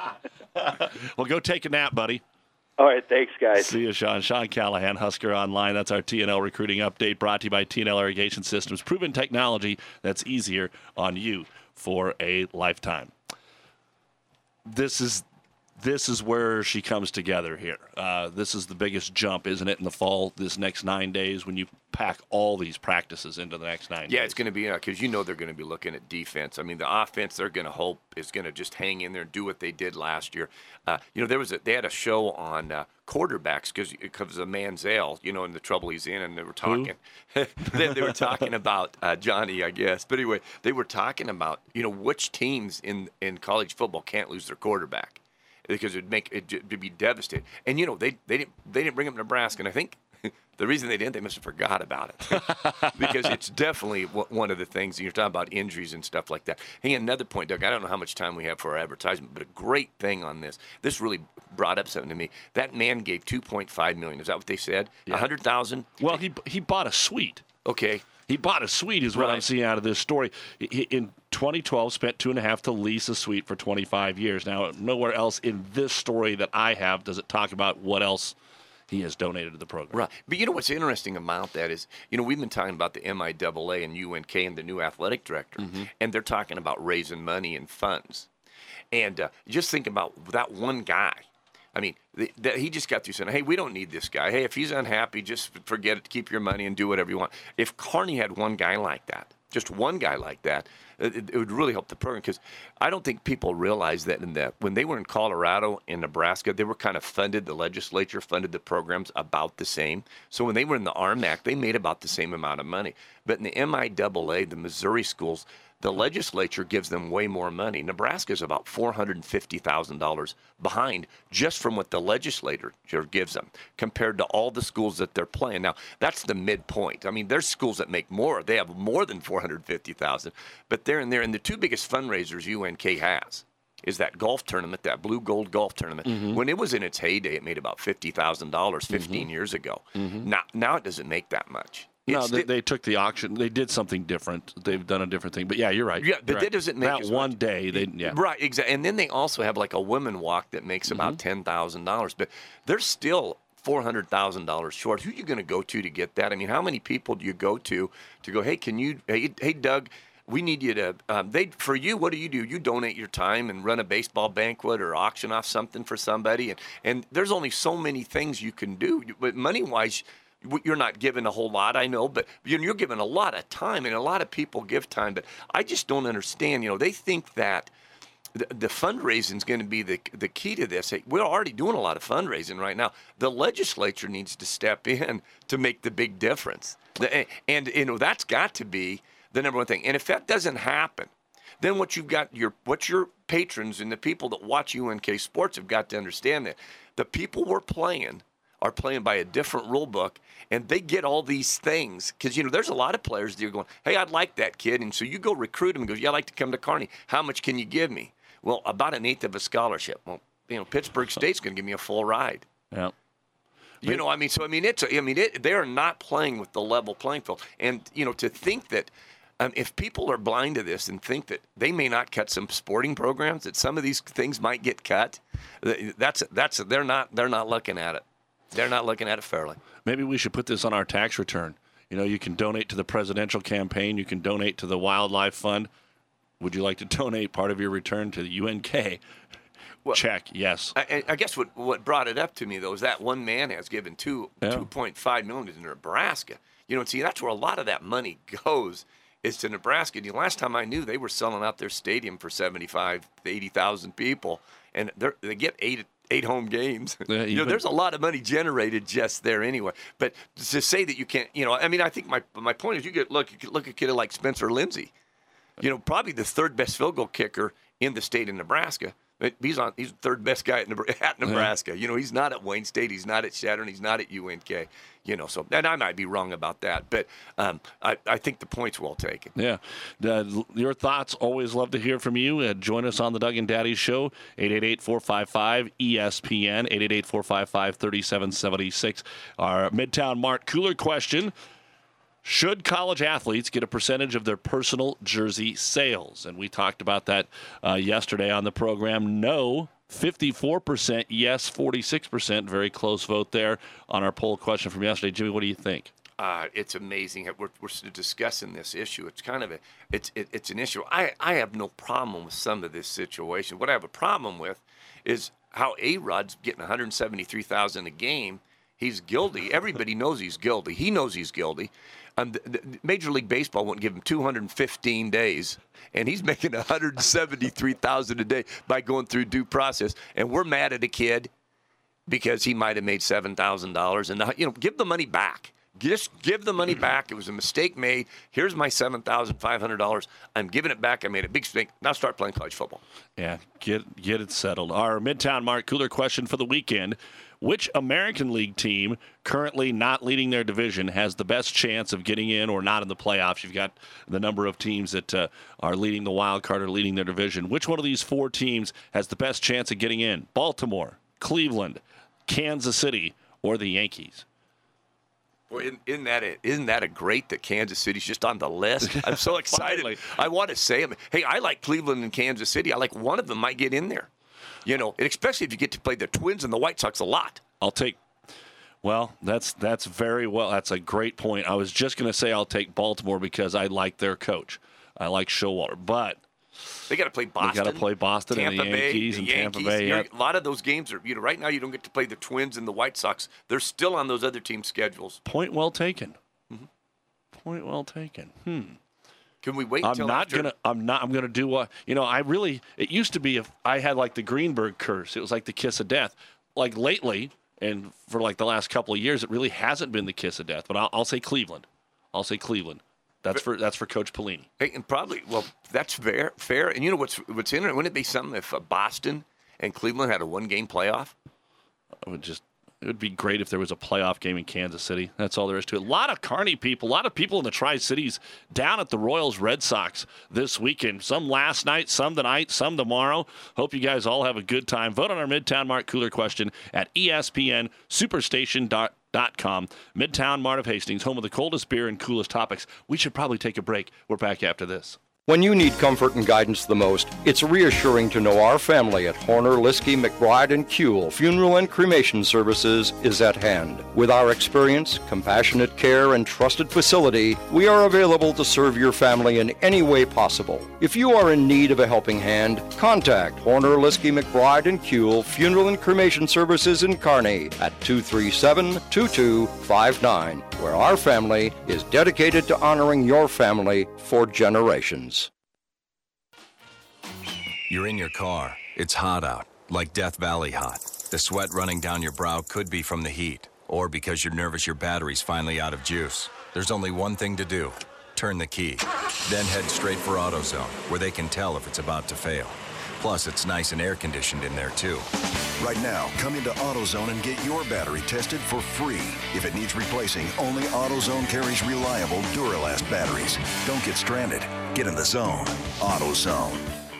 right. Well, go take a nap, buddy. All right, thanks, guys. See you, Sean. Sean Callahan, Husker Online. That's our T N L recruiting update brought to you by T N L Irrigation Systems. Proven technology that's easier on you for a lifetime. This is this is where she comes together here. Uh, this is the biggest jump, isn't it, in the fall, this next nine days when you pack all these practices into the next nine yeah, days. it's going to be, because you know they're going to be looking at defense. I mean, the offense, they're going to hope is going to just hang in there and do what they did last year. Uh, you know, there was a, they had a show on uh, quarterbacks because of Manziel, you know, and the trouble he's in, and they were talking. they, they were talking about uh, Johnny, I guess. But anyway, they were talking about, you know, which teams in, in college football can't lose their quarterback, because it'd make it would be devastating. And you know, they they didn't they didn't bring up Nebraska, and I think the reason they didn't, they must have forgot about it, because it's definitely one of the things. You're talking about injuries and stuff like that. Hey, another point, Doug. I don't know how much time we have for our advertisement, but a great thing on this. This really brought up something to me. That man gave two point five million dollars. Is that what they said? Yeah. one hundred thousand dollars? Well, he he bought a suite. Okay. He bought a suite is what Right. I'm seeing out of this story. He, in twenty twelve, spent two and a half to lease a suite for twenty-five years. Now, nowhere else in this story that I have does it talk about what else he has donated to the program. Right. But you know what's interesting about that is, you know, we've been talking about the M I A A and U N K and the new athletic director, Mm-hmm. and they're talking about raising money and funds. And uh, just think about that one guy. I mean, the, the, he just got through saying, hey, we don't need this guy. Hey, if he's unhappy, just forget it. Keep your money and do whatever you want. If Kearney had one guy like that, just one guy like that, it, it would really help the program, because I don't think people realize that in that when they were in Colorado and Nebraska, they were kind of funded, the legislature funded the programs about the same. So when they were in the A R M A C, they made about the same amount of money. But in the M I A A, the Missouri schools, the legislature gives them way more money. Nebraska is about four hundred fifty thousand dollars behind just from what the legislature gives them compared to all the schools that they're playing. Now, that's the midpoint. I mean, there's schools that make more. They have more than four hundred fifty thousand dollars, but they're in there. And the two biggest fundraisers U N K has is that golf tournament, that blue gold golf tournament. Mm-hmm. When it was in its heyday, it made about fifty thousand dollars fifteen Mm-hmm. years ago. Mm-hmm. Now, now it doesn't make that much. No, It's they, the- they took the auction. They did something different. They've done a different thing. But yeah, you're right. Yeah, but You're that right. doesn't make that as one much. day. They yeah. Right, exactly. And then they also have like a women walk that makes about ten thousand dollars, but they're still four hundred thousand dollars short. Who are you going to go to to get that? I mean, how many people do you go to to go, hey, can you, hey, hey Doug, we need you to, um, they for you, what do you do? You donate your time and run a baseball banquet or auction off something for somebody. And, and there's only so many things you can do. But money-wise, you're not given a whole lot, I know, but you're given a lot of time, and a lot of people give time. But I just don't understand. You know, they think that the, the fundraising is going to be the the key to this. Hey, we're already doing a lot of fundraising right now. The legislature needs to step in to make the big difference. The, and, you know, that's got to be the number one thing. And if that doesn't happen, then what you've got, your what your patrons and the people that watch U N K sports have got to understand that the people we're playing are playing by a different rule book, and they get all these things. Because, you know, there's a lot of players that are going, hey, I'd like that kid. And so you go recruit him and goes, yeah, I'd like to come to Kearney. How much can you give me? Well, about an eighth of a scholarship. Well, you know, Pittsburgh State's going to give me a full ride. Yeah. You know, I mean, so, I mean, it's, I mean, it, they are not playing with the level playing field. And, you know, to think that um, if people are blind to this and think that they may not cut some sporting programs, that some of these things might get cut, that's, that's, they're not, they're not looking at it. They're not looking at it fairly. Maybe we should put this on our tax return. You know, you can donate to the presidential campaign. You can donate to the wildlife fund. Would you like to donate part of your return to the U N K? Well, Check, yes. I, I guess what, what brought it up to me, though, is that one man has given two, Yeah. two point five million dollars to Nebraska. You know, see, that's where a lot of that money goes, is to Nebraska. You know, last time I knew, they were selling out their stadium for seventy-five, eighty thousand people, and they're, they get eight eight home games. Yeah, you know, even- there's a lot of money generated just there anyway. But to say that you can't, you know, I mean, I think my my point is, you get look, you could look at a kid like Spencer Lindsay, you know, probably the third best field goal kicker in the state of Nebraska. But he's on. He's the third best guy at Nebraska. At Nebraska. You know, he's not at Wayne State. He's not at Shattern. He's not at U N K. You know, so and I might be wrong about that, but um, I, I think the point's well taken. Yeah. Uh, your thoughts, always love to hear from you. Uh, join us on the Doug and Daddy Show, eight eight eight, four five five, E S P N, eight eight eight, four five five, three seven seven six. Our Midtown Mart Cooler question: should college athletes get a percentage of their personal jersey sales? And we talked about that uh, yesterday on the program. No. fifty-four percent yes, forty-six percent. Very close vote there on our poll question from yesterday. Jimmy, what do you think? Uh, it's amazing. We're, we're discussing this issue. It's kind of a, it's it, it's an issue. I, I have no problem with some of this situation. What I have a problem with is how A-Rod's getting one hundred seventy-three thousand dollars a game. He's guilty. Everybody knows he's guilty. He knows he's guilty. Um, the, the Major League Baseball wouldn't give him two hundred fifteen days, and he's making one hundred seventy-three thousand dollars a day by going through due process. And we're mad at a kid because he might have made seven thousand dollars. And, you know, give the money back. Just give the money back. It was a mistake made. Here's my seven thousand five hundred dollars. I'm giving it back. I made a big mistake. Now start playing college football. Yeah, get get it settled. Our Midtown Mart Cooler question for the weekend: which American League team currently not leading their division has the best chance of getting in or not in the playoffs? You've got the number of teams that uh, are leading the wild card or leading their division. Which one of these four teams has the best chance of getting in? Baltimore, Cleveland, Kansas City, or the Yankees? Well, isn't, isn't that a, isn't that a great that Kansas City's just on the list? I'm so excited. I want to say, hey, I like Cleveland and Kansas City. I like one of them might get in there. You know, and especially if you get to play the Twins and the White Sox a lot. I'll take. Well, that's that's very well. That's a great point. I was just going to say I'll take Baltimore because I like their coach. I like Showalter, but they got to play Boston. They got to play Boston Tampa and the Yankees Bay, and the Tampa Yankees. Bay. Yep. A lot of those games are, you know, right now you don't get to play the Twins and the White Sox. They're still on those other team schedules. Point well taken. Mm-hmm. Point well taken. Hmm. Can we wait I'm until not after? gonna. I'm not. I'm gonna do what you know. I really. It used to be if I had like the Greenberg curse. It was like the kiss of death. Like lately, and for like the last couple of years, it really hasn't been the kiss of death. But I'll, I'll say Cleveland. I'll say Cleveland. That's for that's for Coach Pelini. Hey, and probably, well, that's fair. Fair. And you know what's what's interesting? Wouldn't it be something if uh, Boston and Cleveland had a one-game playoff? It would just it would be great if there was a playoff game in Kansas City. That's all there is to it. A lot of Kearney people, a lot of people in the Tri-Cities down at the Royals Red Sox this weekend. Some last night, some tonight, some tomorrow. Hope you guys all have a good time. Vote on our Midtown Mart Cooler question at E S P N Superstation dot com. Midtown Mart of Hastings, home of the coldest beer and coolest topics. We should probably take a break. We're back after this. When you need comfort and guidance the most, it's reassuring to know our family at Horner, Liskey, McBride, and Kuehl Funeral and Cremation Services is at hand. With our experience, compassionate care, and trusted facility, we are available to serve your family in any way possible. If you are in need of a helping hand, contact Horner, Liskey, McBride, and Kuehl Funeral and Cremation Services in Kearney at two three seven, two two five nine, where our family is dedicated to honoring your family for generations. You're in your car. It's hot out, like Death Valley hot. The sweat running down your brow could be from the heat, or because you're nervous your battery's finally out of juice. There's only one thing to do. Turn the key. Then head straight for AutoZone, where they can tell if it's about to fail. Plus, it's nice and air-conditioned in there, too. Right now, come into AutoZone and get your battery tested for free. If it needs replacing, only AutoZone carries reliable Duralast batteries. Don't get stranded. Get in the zone. AutoZone.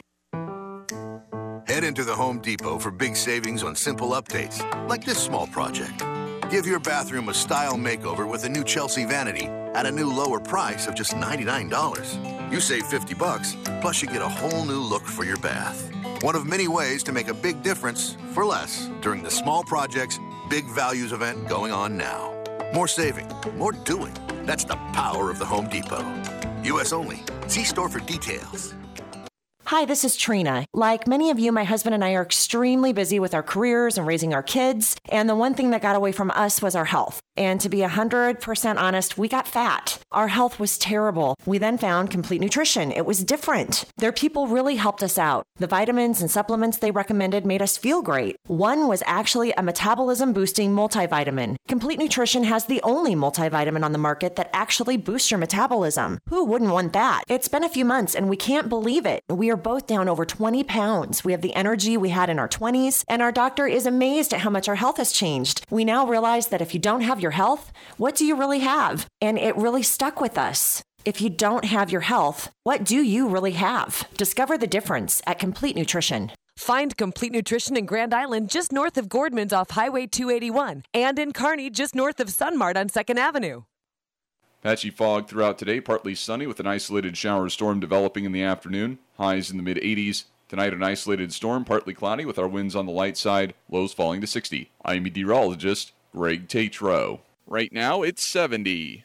Head into the Home Depot for big savings on simple updates, like this small project. Give your bathroom a style makeover with a new Chelsea vanity at a new lower price of just ninety-nine dollars. You save fifty bucks, plus you get a whole new look for your bath. One of many ways to make a big difference for less during the Small Projects Big Values event going on now. More saving, more doing. That's the power of the Home Depot. U S only. See store for details. Hi, this is Trina. Like many of you, my husband and I are extremely busy with our careers and raising our kids. And the one thing that got away from us was our health. And to be one hundred percent honest, we got fat. Our health was terrible. We then found Complete Nutrition. It was different. Their people really helped us out. The vitamins and supplements they recommended made us feel great. One was actually a metabolism-boosting multivitamin. Complete Nutrition has the only multivitamin on the market that actually boosts your metabolism. Who wouldn't want that? It's been a few months and we can't believe it. We are both down over twenty pounds. We have the energy we had in our twenties, and our doctor is amazed at how much our health has changed. We now realize that if you don't have your health, what do you really have? And it really stuck with us. If you don't have your health, what do you really have? Discover the difference at Complete Nutrition. Find Complete Nutrition in Grand Island just north of Gordman's off Highway two eighty-one and in Kearney just north of Sunmart on second Avenue. Patchy fog throughout today, partly sunny with an isolated shower storm developing in the afternoon. Highs in the mid eighties. Tonight, an isolated storm, partly cloudy with our winds on the light side. Lows falling to sixty. I'm meteorologist Greg Tatro. Right now, it's seventy.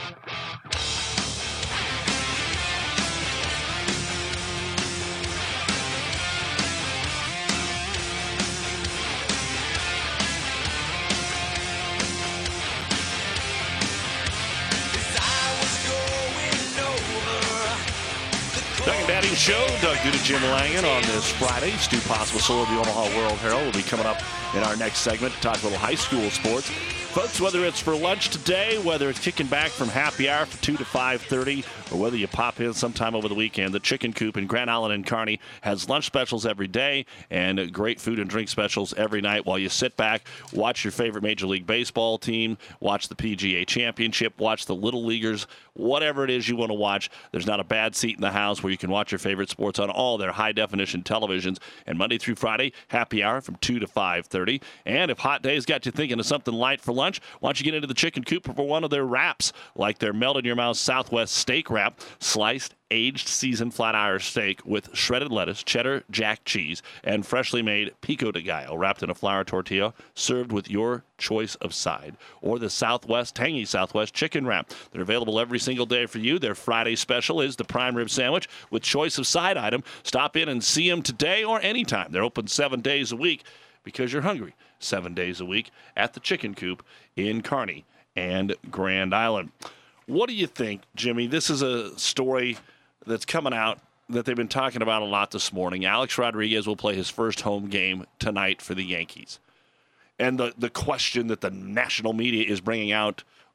Doug and Daddy Show. Doug Duda, Jim Langen on this Friday. Stu Possible, Soul of the Omaha World Herald will be coming up in our next segment to talk a little high school sports. Folks, whether it's for lunch today, whether it's kicking back from happy hour for two to five thirty, or whether you pop in sometime over the weekend, the Chicken Coop in Grand Island and Kearney has lunch specials every day and great food and drink specials every night while you sit back, watch your favorite Major League Baseball team, watch the P G A Championship, watch the Little Leaguers, whatever it is you want to watch. There's not a bad seat in the house where you can watch your favorite sports on all their high-definition televisions. And Monday through Friday, happy hour from two to five thirty. And if hot days got you thinking of something light for lunch, why don't you get into the Chicken Coop for one of their wraps, like their melt-in-your-mouth Southwest steak wrap, sliced, aged, seasoned flat iron steak with shredded lettuce, cheddar, jack cheese, and freshly made pico de gallo wrapped in a flour tortilla, served with your choice of side. Or the Southwest, tangy Southwest chicken wrap. They're available every single day for you. Their Friday special is the prime rib sandwich with choice of side item. Stop in and see them today or anytime. They're open seven days a week because you're hungry seven days a week at the Chicken Coop in Kearney and Grand Island. What do you think, Jimmy? This is a story that's coming out that they've been talking about a lot this morning. Alex Rodriguez will play his first home game tonight for the Yankees. And the, the question that the national media is bringing out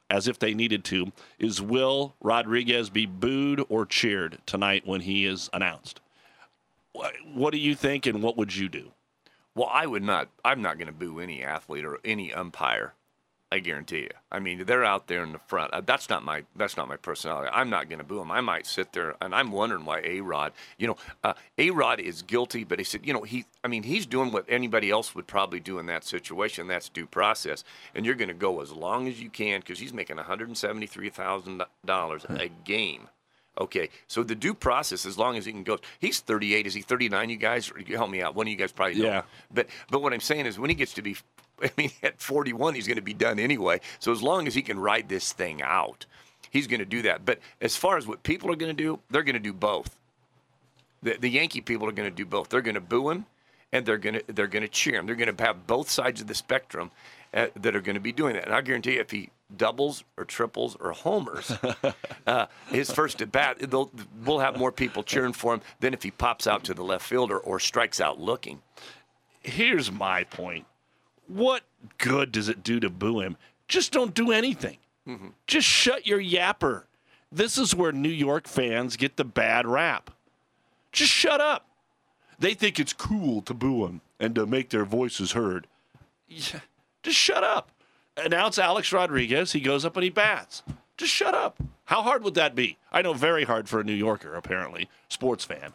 as if they needed to, is will Rodriguez be booed or cheered tonight when he is announced? What do you think, and what would you do? Well, I would not. I'm not going to boo any athlete or any umpire. I guarantee you. I mean, they're out there in the front. Uh, that's not my. That's not my personality. I'm not going to boo them. I might sit there, and I'm wondering why A-Rod. You know, uh, A-Rod is guilty, but he said, you know, he. I mean, he's doing what anybody else would probably do in that situation. That's due process, and you're going to go as long as you can because he's making one hundred seventy-three thousand dollars a game. Okay, so the due process, as long as he can go, he's thirty-eight. Is he thirty-nine? You guys, you help me out. One of you guys probably know. Yeah. But but what I'm saying is, when he gets to be, I mean, at forty-one, he's going to be done anyway. So as long as he can ride this thing out, he's going to do that. But as far as what people are going to do, they're going to do both. The the Yankee people are going to do both. They're going to boo him, and they're going to they're going to cheer him. They're going to have both sides of the spectrum uh, that are going to be doing that. And I guarantee you, if he doubles or triples or homers, uh, his first at bat, they'll, we'll have more people cheering for him than if he pops out to the left fielder or strikes out looking. Here's my point. What good does it do to boo him? Just don't do anything. Mm-hmm. Just shut your yapper. This is where New York fans get the bad rap. Just shut up. They think it's cool to boo him and to make their voices heard. Yeah, just shut up. Announce Alex Rodriguez. He goes up and he bats. Just shut up. How hard would that be? I know, very hard for a New Yorker, apparently, sports fan.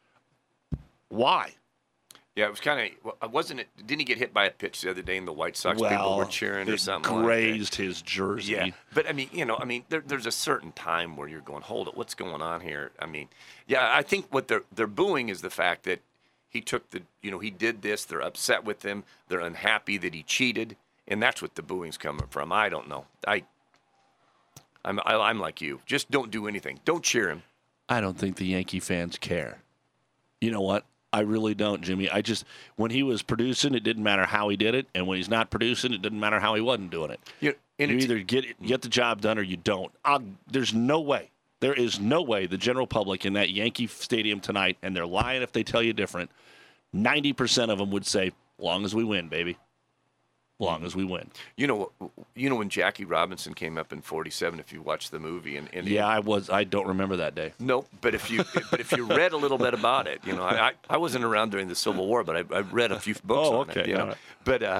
Why? Yeah, it was kind of, wasn't it, didn't he get hit by a pitch the other day and the White Sox well, people were cheering or something like that? Grazed his jersey. Yeah, but I mean, you know, I mean, there, there's a certain time where you're going, hold it, what's going on here? I mean, yeah, I think what they're they're booing is the fact that he took the, you know, he did this, they're upset with him, they're unhappy that he cheated, and that's what the booing's coming from. I don't know. I, I'm, I, I'm like you. Just don't do anything. Don't cheer him. I don't think the Yankee fans care. You know what? I really don't, Jimmy. I just, when he was producing, it didn't matter how he did it, and when he's not producing, it didn't matter how he wasn't doing it. You, you either get get the job done or you don't. I'll, there's no way. There is no way the general public in that Yankee Stadium tonight, and they're lying if they tell you different, ninety percent of them would say, long as we win, baby. Long as we win. You know, you know when Jackie Robinson came up in forty-seven. If you watched the movie, and, and yeah, I was. I don't remember that day. Nope. But if you, but if you read a little bit about it, you know, I, I wasn't around during the Civil War, but I, I read a few books oh, on okay. it. You know? Right. But uh,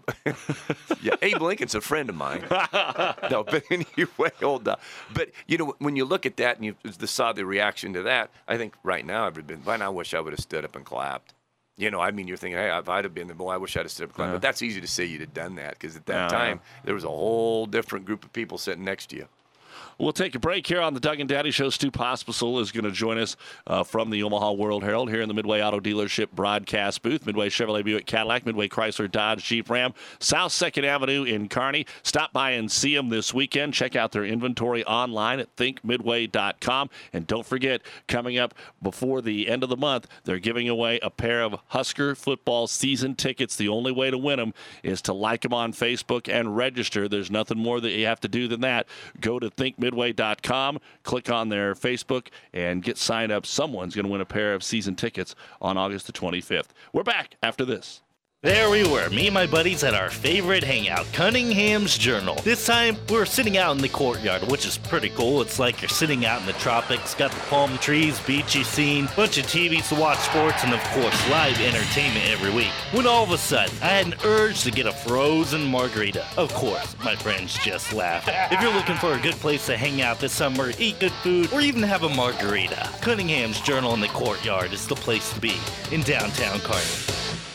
yeah, Abe Lincoln's a friend of mine. No, but anyway, hold on. But you know, when you look at that and you saw the reaction to that, I think right now, everybody, by now, I wish I would have stood up and clapped. You know, I mean, you're thinking, hey, if I'd have been there, boy, I wish I'd have stood up and clapped. Yeah. But that's easy to say you'd have done that because at that yeah, time, yeah. there was a whole different group of people sitting next to you. We'll take a break here on the Doug and Daddy Show. Stu Pospisil is going to join us uh, from the Omaha World Herald here in the Midway Auto Dealership broadcast booth. Midway Chevrolet Buick Cadillac, Midway Chrysler Dodge Jeep Ram, South second Avenue in Kearney. Stop by and see them this weekend. Check out their inventory online at think midway dot com. And don't forget, coming up before the end of the month, they're giving away a pair of Husker football season tickets. The only way to win them is to like them on Facebook and register. There's nothing more that you have to do than that. Go to think midway dot com, click on their Facebook, and get signed up. Someone's going to win a pair of season tickets on August the twenty-fifth. We're back after this. There we were, me and my buddies at our favorite hangout, Cunningham's Journal. This time, we were sitting out in the courtyard, which is pretty cool. It's like you're sitting out in the tropics, got the palm trees, beachy scene, bunch of T Vs to watch sports, and of course, live entertainment every week. When all of a sudden, I had an urge to get a frozen margarita. Of course, my friends just laughed. If you're looking for a good place to hang out this summer, eat good food, or even have a margarita, Cunningham's Journal in the courtyard is the place to be in downtown Kearney.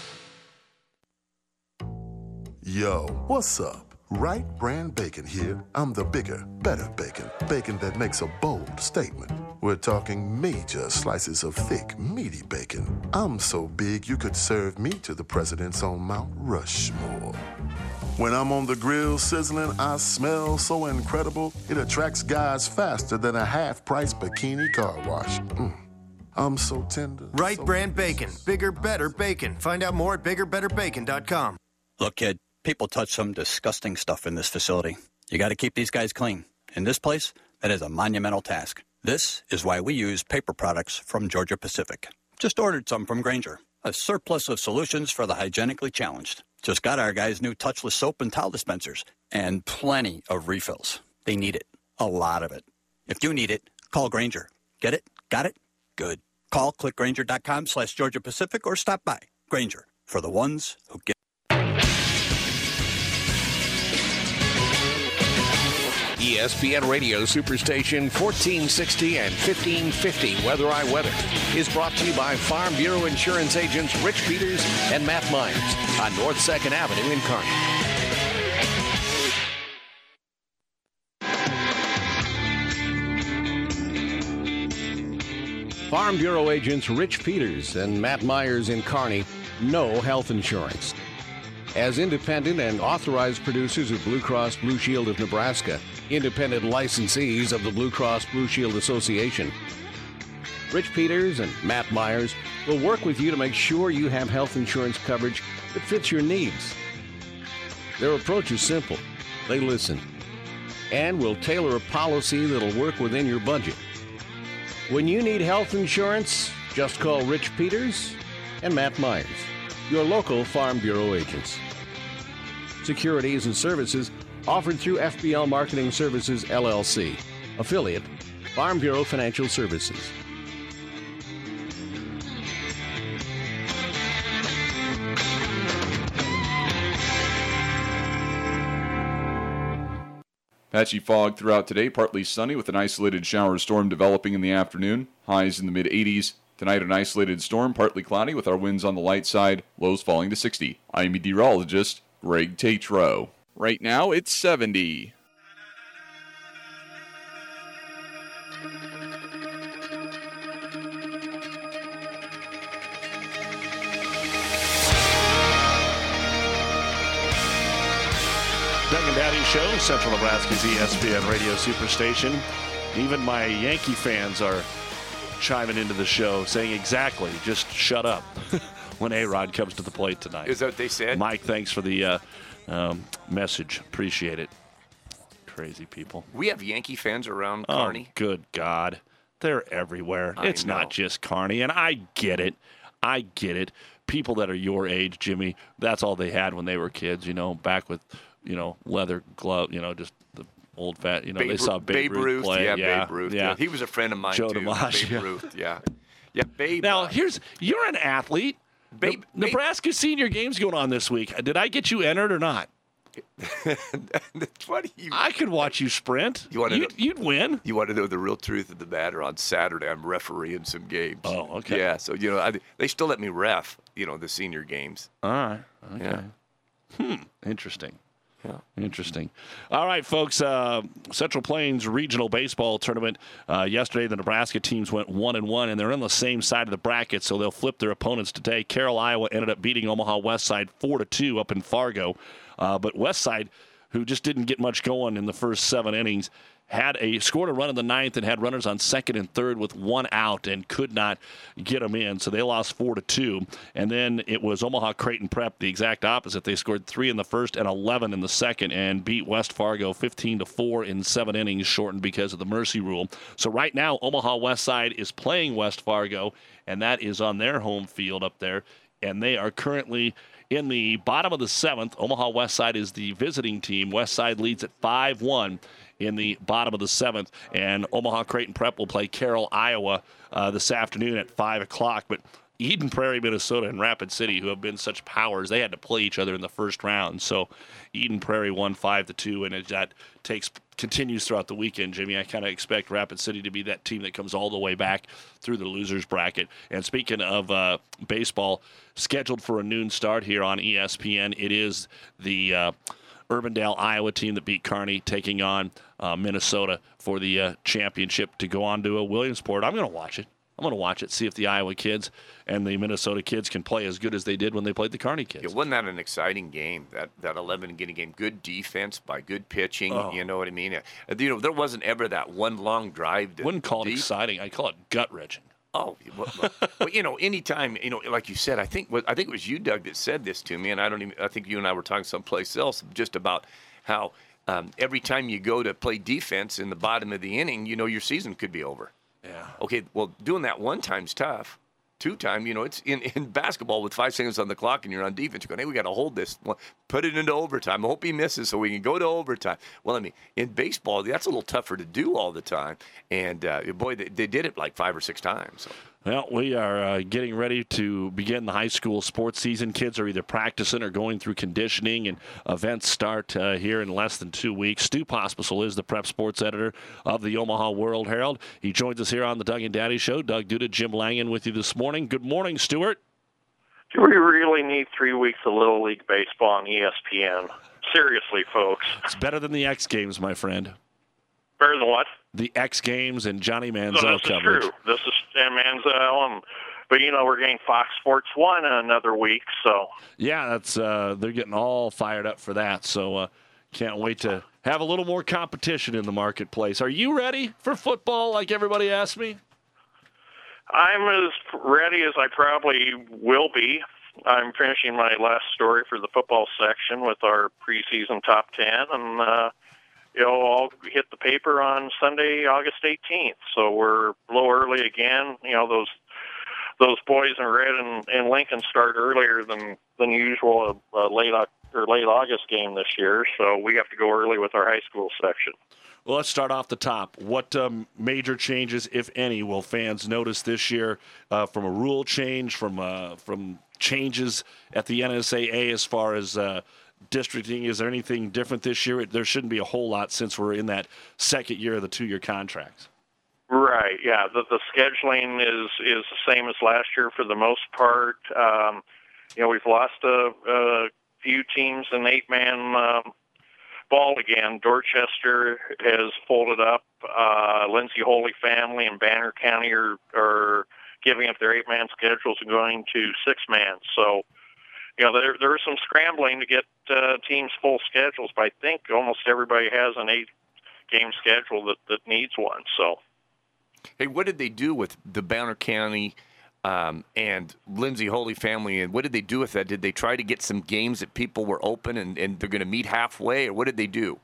Yo, what's up? Wright Brand Bacon here. I'm the bigger, better bacon. Bacon that makes a bold statement. We're talking major slices of thick, meaty bacon. I'm so big you could serve me to the presidents on Mount Rushmore. When I'm on the grill sizzling, I smell so incredible, it attracts guys faster than a half-price bikini car wash. Mm. I'm so tender. Wright so Brand Bacon. Bigger, better bacon. Find out more at bigger better bacon dot com. Look, kid. People touch some disgusting stuff in this facility. You got to keep these guys clean. In this place, that is a monumental task. This is why we use paper products from Georgia Pacific. Just ordered some from Grainger. A surplus of solutions for the hygienically challenged. Just got our guys' new touchless soap and towel dispensers and plenty of refills. They need it. A lot of it. If you need it, call Grainger. Get it? Got it? Good. Call clickgrainger.com slash Georgia Pacific or stop by. Grainger, for the ones who get E S P N Radio Superstation fourteen sixty and fifteen fifty Weather I Weather is brought to you by Farm Bureau Insurance agents Rich Peters and Matt Myers on North second Avenue in Kearney. Farm Bureau agents Rich Peters and Matt Myers in Kearney know health insurance. As independent and authorized producers of Blue Cross Blue Shield of Nebraska, independent licensees of the Blue Cross Blue Shield Association, Rich Peters and Matt Myers will work with you to make sure you have health insurance coverage that fits your needs. Their approach is simple. They listen and will tailor a policy that'll work within your budget. When you need health insurance, just call Rich Peters and Matt Myers, your local Farm Bureau agents. Securities and services offered through F B L Marketing Services, L L C, affiliate, Farm Bureau Financial Services. Patchy fog throughout today, partly sunny with an isolated shower storm developing in the afternoon. Highs in the mid eighties. Tonight, an isolated storm, partly cloudy with our winds on the light side, lows falling to sixty. I'm meteorologist Greg Tatro. Right now, it's seventy. Doug and Daddy Show, Central Nebraska's E S P N Radio Superstation. Even my Yankee fans are chiming into the show, saying exactly, just shut up when A-Rod comes to the plate tonight. Is that what they said? Mike, thanks for the uh, um, message. Appreciate it. Crazy people. We have Yankee fans around Oh, Kearney. good God. They're everywhere. I It's know. not just Kearney, and I get it. I get it. People that are your age, Jimmy, that's all they had when they were kids, you know, back with, you know, leather glove, you know, just the old fat, you know, Babe, they saw Babe, Babe Ruth, play. yeah, yeah, Babe Ruth. Yeah. Yeah. He was a friend of mine, Joe too. DiMaggio. Babe Yeah. Ruth, yeah. Yeah, Babe. Now, uh, here's, you're an athlete. Babe, Ne- Nebraska senior game's going on this week. Did I get you entered or not? That's what you. I could watch you sprint. You want to? You'd, you'd win. You want to know the real truth of the matter? On Saturday, I'm refereeing some games. Oh, okay. Yeah, so you know, I, they still let me ref. You know, the senior games. All right. Okay. Yeah. Hmm. Interesting. Yeah. Interesting. All right, folks. Uh, Central Plains Regional Baseball Tournament. Uh, yesterday, the Nebraska teams went one and one, and they're on the same side of the bracket, so they'll flip their opponents today. Carroll, Iowa, ended up beating Omaha Westside four to two up in Fargo, uh, but Westside, who just didn't get much going in the first seven innings, had a scored a run in the ninth and had runners on second and third with one out and could not get them in. So they lost four to two. And then it was Omaha Creighton Prep, the exact opposite. They scored three in the first and eleven in the second and beat West Fargo fifteen to four in seven innings, shortened because of the mercy rule. So right now, Omaha Westside is playing West Fargo, and that is on their home field up there. And they are currently in the bottom of the seventh. Omaha Westside is the visiting team. Westside leads at five one. In the bottom of the seventh, and Omaha Creighton Prep will play Carroll, Iowa uh, this afternoon at five o'clock. But Eden Prairie, Minnesota, and Rapid City, who have been such powers, they had to play each other in the first round. So Eden Prairie won five to two, and as that takes continues throughout the weekend, Jimmy, I kind of expect Rapid City to be that team that comes all the way back through the losers bracket. And speaking of uh, baseball, scheduled for a noon start here on E S P N, it is the uh, Urbandale, Iowa team that beat Kearney taking on uh, Minnesota for the uh, championship to go on to a Williamsport. I'm going to watch it. I'm going to watch it, see if the Iowa kids and the Minnesota kids can play as good as they did when they played the Kearney kids. Yeah, wasn't that an exciting game? That that eleven getting game, good defense by good pitching. Oh. You know what I mean? Uh, You know, there wasn't ever that one long drive. That Wouldn't call it deep. exciting. I call it gut-wrenching. Oh, well, well, well, you know, anytime, you know, like you said, I think I think it was you, Doug, that said this to me, and I don't even. I think you and I were talking someplace else just about how um, every time you go to play defense in the bottom of the inning, you know, your season could be over. Yeah. Okay. Well, doing that one time's tough. two time, you know, it's in, in basketball with five seconds on the clock and you're on defense. You're going, hey, we got to hold this. Well, put it into overtime. I hope he misses so we can go to overtime. Well, I mean, in baseball, that's a little tougher to do all the time. And, uh, boy, they, they did it like five or six times. So. Well, we are uh, getting ready to begin the high school sports season. Kids are either practicing or going through conditioning, and events start uh, here in less than two weeks. Stu Pospisil is the prep sports editor of the Omaha World Herald. He joins us here on the Doug and Daddy Show. Doug Duda, Jim Langen with you this morning. Good morning, Stuart. Do we really need three weeks of Little League baseball on E S P N? Seriously, folks. It's better than the X Games, my friend. Better than what? The X Games and Johnny Manziel no, this coverage. Is true. This is Dan Manziel, and, but you know we're getting Fox Sports One in another week, so yeah, that's uh, they're getting all fired up for that. So uh, can't wait to have a little more competition in the marketplace. Are you ready for football? Like everybody asked me. I'm as ready as I probably will be. I'm finishing my last story for the football section with our preseason top ten, and. Uh, You know, I'll hit the paper on Sunday, August eighteenth. So we're a little early again. You know, those those boys in red and, and Lincoln start earlier than than usual. A, a late or late August game this year, so we have to go early with our high school section. Well, let's start off the top. What um, major changes, if any, will fans notice this year uh, from a rule change, from uh, from changes at the N S A A as far as uh, districting? Is there anything different this year? There shouldn't be a whole lot since we're in that second year of the two-year contracts. Right, yeah. The, the scheduling is, is the same as last year for the most part. Um, you know, we've lost a, a few teams in eight-man um, ball again. Dorchester has folded up. Uh, Lindsay Holy Family and Banner County are, are giving up their eight-man schedules and going to six-man. So, you know, there there was some scrambling to get uh, teams full schedules, but I think almost everybody has an eight-game schedule that, that needs one. So, hey, what did they do with the Banner County um, and Lindsay Holy Family, and what did they do with that? Did they try to get some games that people were open and, and they're going to meet halfway, or what did they do?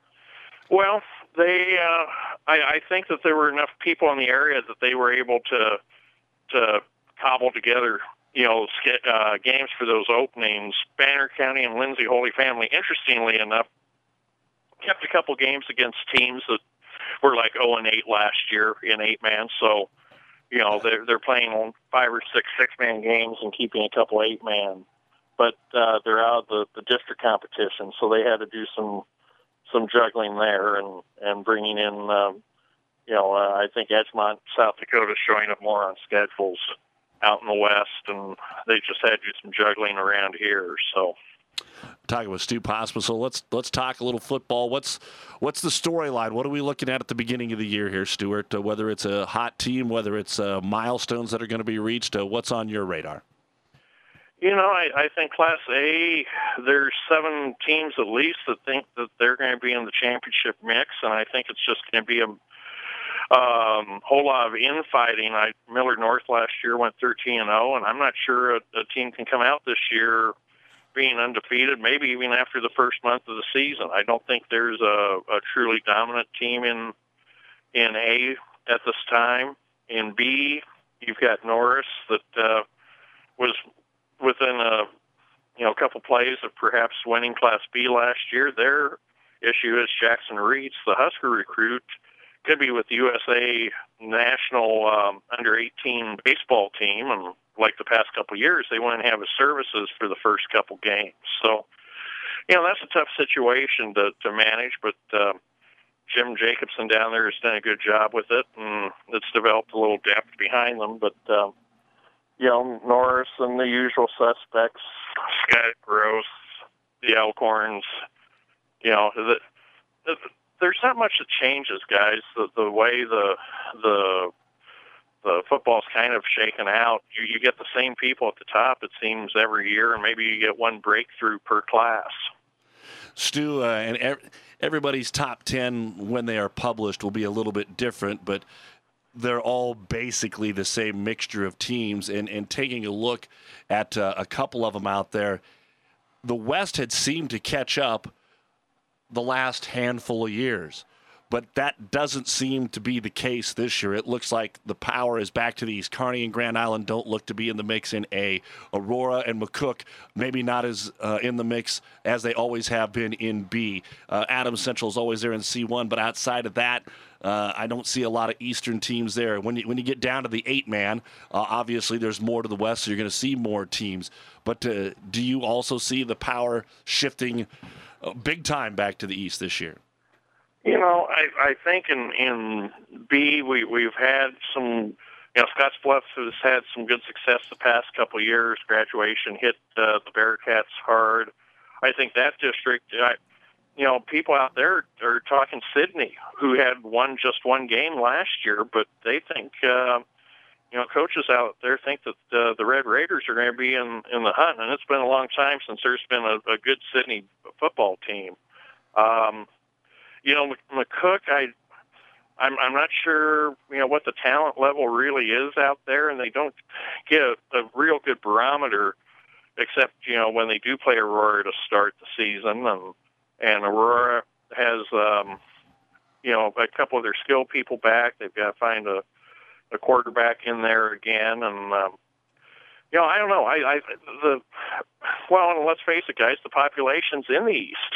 Well, they uh, I, I think that there were enough people in the area that they were able to to cobble together you know, uh, games for those openings. Banner County and Lindsay Holy Family, interestingly enough, kept a couple games against teams that were like oh and eight last year in eight-man. So, you know, they're, they're playing on five or six six-man games and keeping a couple eight-man. But uh, they're out of the, the district competition, so they had to do some some juggling there and, and bringing in, um, you know, uh, I think Edgemont, South Dakota is showing up more on schedules out in the West, and they just had to do some juggling around here. So, talking with Stu Pospisil, let's let's talk a little football. What's what's the storyline? What are we looking at at the beginning of the year here, Stuart? Uh, whether it's a hot team, whether it's uh, milestones that are going to be reached, uh, what's on your radar? You know, I, I think Class A, there's seven teams at least that think that they're going to be in the championship mix, and I think it's just going to be a Um, whole lot of infighting. I Millard North last year went thirteen and oh, and I'm not sure a, a team can come out this year being undefeated, maybe even after the first month of the season. I don't think there's a, a truly dominant team in in A at this time. In B, you've got Norris that uh, was within a you know a couple plays of perhaps winning Class B last year. Their issue is Jackson Reeds, the Husker recruit, could be with the U S A national um, under eighteen baseball team, and like the past couple of years, they wouldn't have his services for the first couple games. So, you know, that's a tough situation to, to manage, but uh, Jim Jacobson down there has done a good job with it, and it's developed a little depth behind them. But, um, you know, Norris and the usual suspects, Scott Gross, the Elkhorns, you know, the, the there's not much that changes, guys. The, the way the the the football's kind of shaken out, you, you get the same people at the top, it seems, every year, and maybe you get one breakthrough per class. Stu, uh, and ev- everybody's top ten, when they are published, will be a little bit different, but they're all basically the same mixture of teams. And, and taking a look at uh, a couple of them out there, the West had seemed to catch up the last handful of years. but that doesn't seem to be the case this year. It looks like the power is back to the East. Kearney and Grand Island don't look to be in the mix in A. Aurora and McCook maybe not as uh, in the mix as they always have been in B. Uh, Adams Central is always there in C one, but outside of that, Uh, I don't see a lot of Eastern teams there. When you, when you get down to the eight-man, uh, obviously there's more to the West, so you're going to see more teams. But uh, do you also see the power shifting uh, big time back to the East this year? You know, I, I think in, in B we, we've had some, you know, Scottsbluff has had some good success the past couple of years. Graduation hit uh, the Bearcats hard. I think that district, I, you know, people out there are talking Sydney, who had won just one game last year, but they think, uh, you know, coaches out there think that uh, the Red Raiders are going to be in, in the hunt, and it's been a long time since there's been a, a good Sydney football team. Um, you know, McCook, I, I'm, I'm not sure, you know, what the talent level really is out there, and they don't get a, a real good barometer, except, you know, when they do play Aurora to start the season, and And Aurora has, um, you know, a couple of their skill people back. They've got to find a, a quarterback in there again. And, um, you know, I don't know. I, I the well, and let's face it, guys, the population's in the East.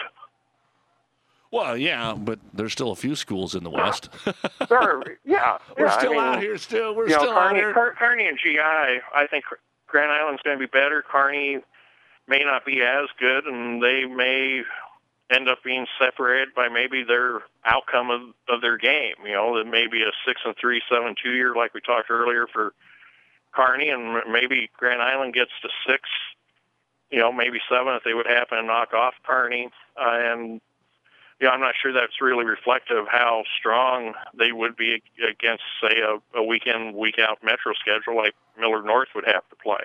Well, yeah, but there's still a few schools in the West. There, yeah. We're yeah, still I mean, out here still. We're you know, still Kearney, out here. Car- Kearney and G I, I think Grand Island's going to be better. Kearney may not be as good, and they may end up being separated by maybe their outcome of, of their game. You know, it may be a six and three, seven two year, like we talked earlier for Kearney, and maybe Grand Island gets to six, you know, maybe seven if they would happen to knock off Kearney. Uh, and you know, I'm not sure that's really reflective of how strong they would be against, say, a, a week-in, week-out Metro schedule like Millard North would have to play.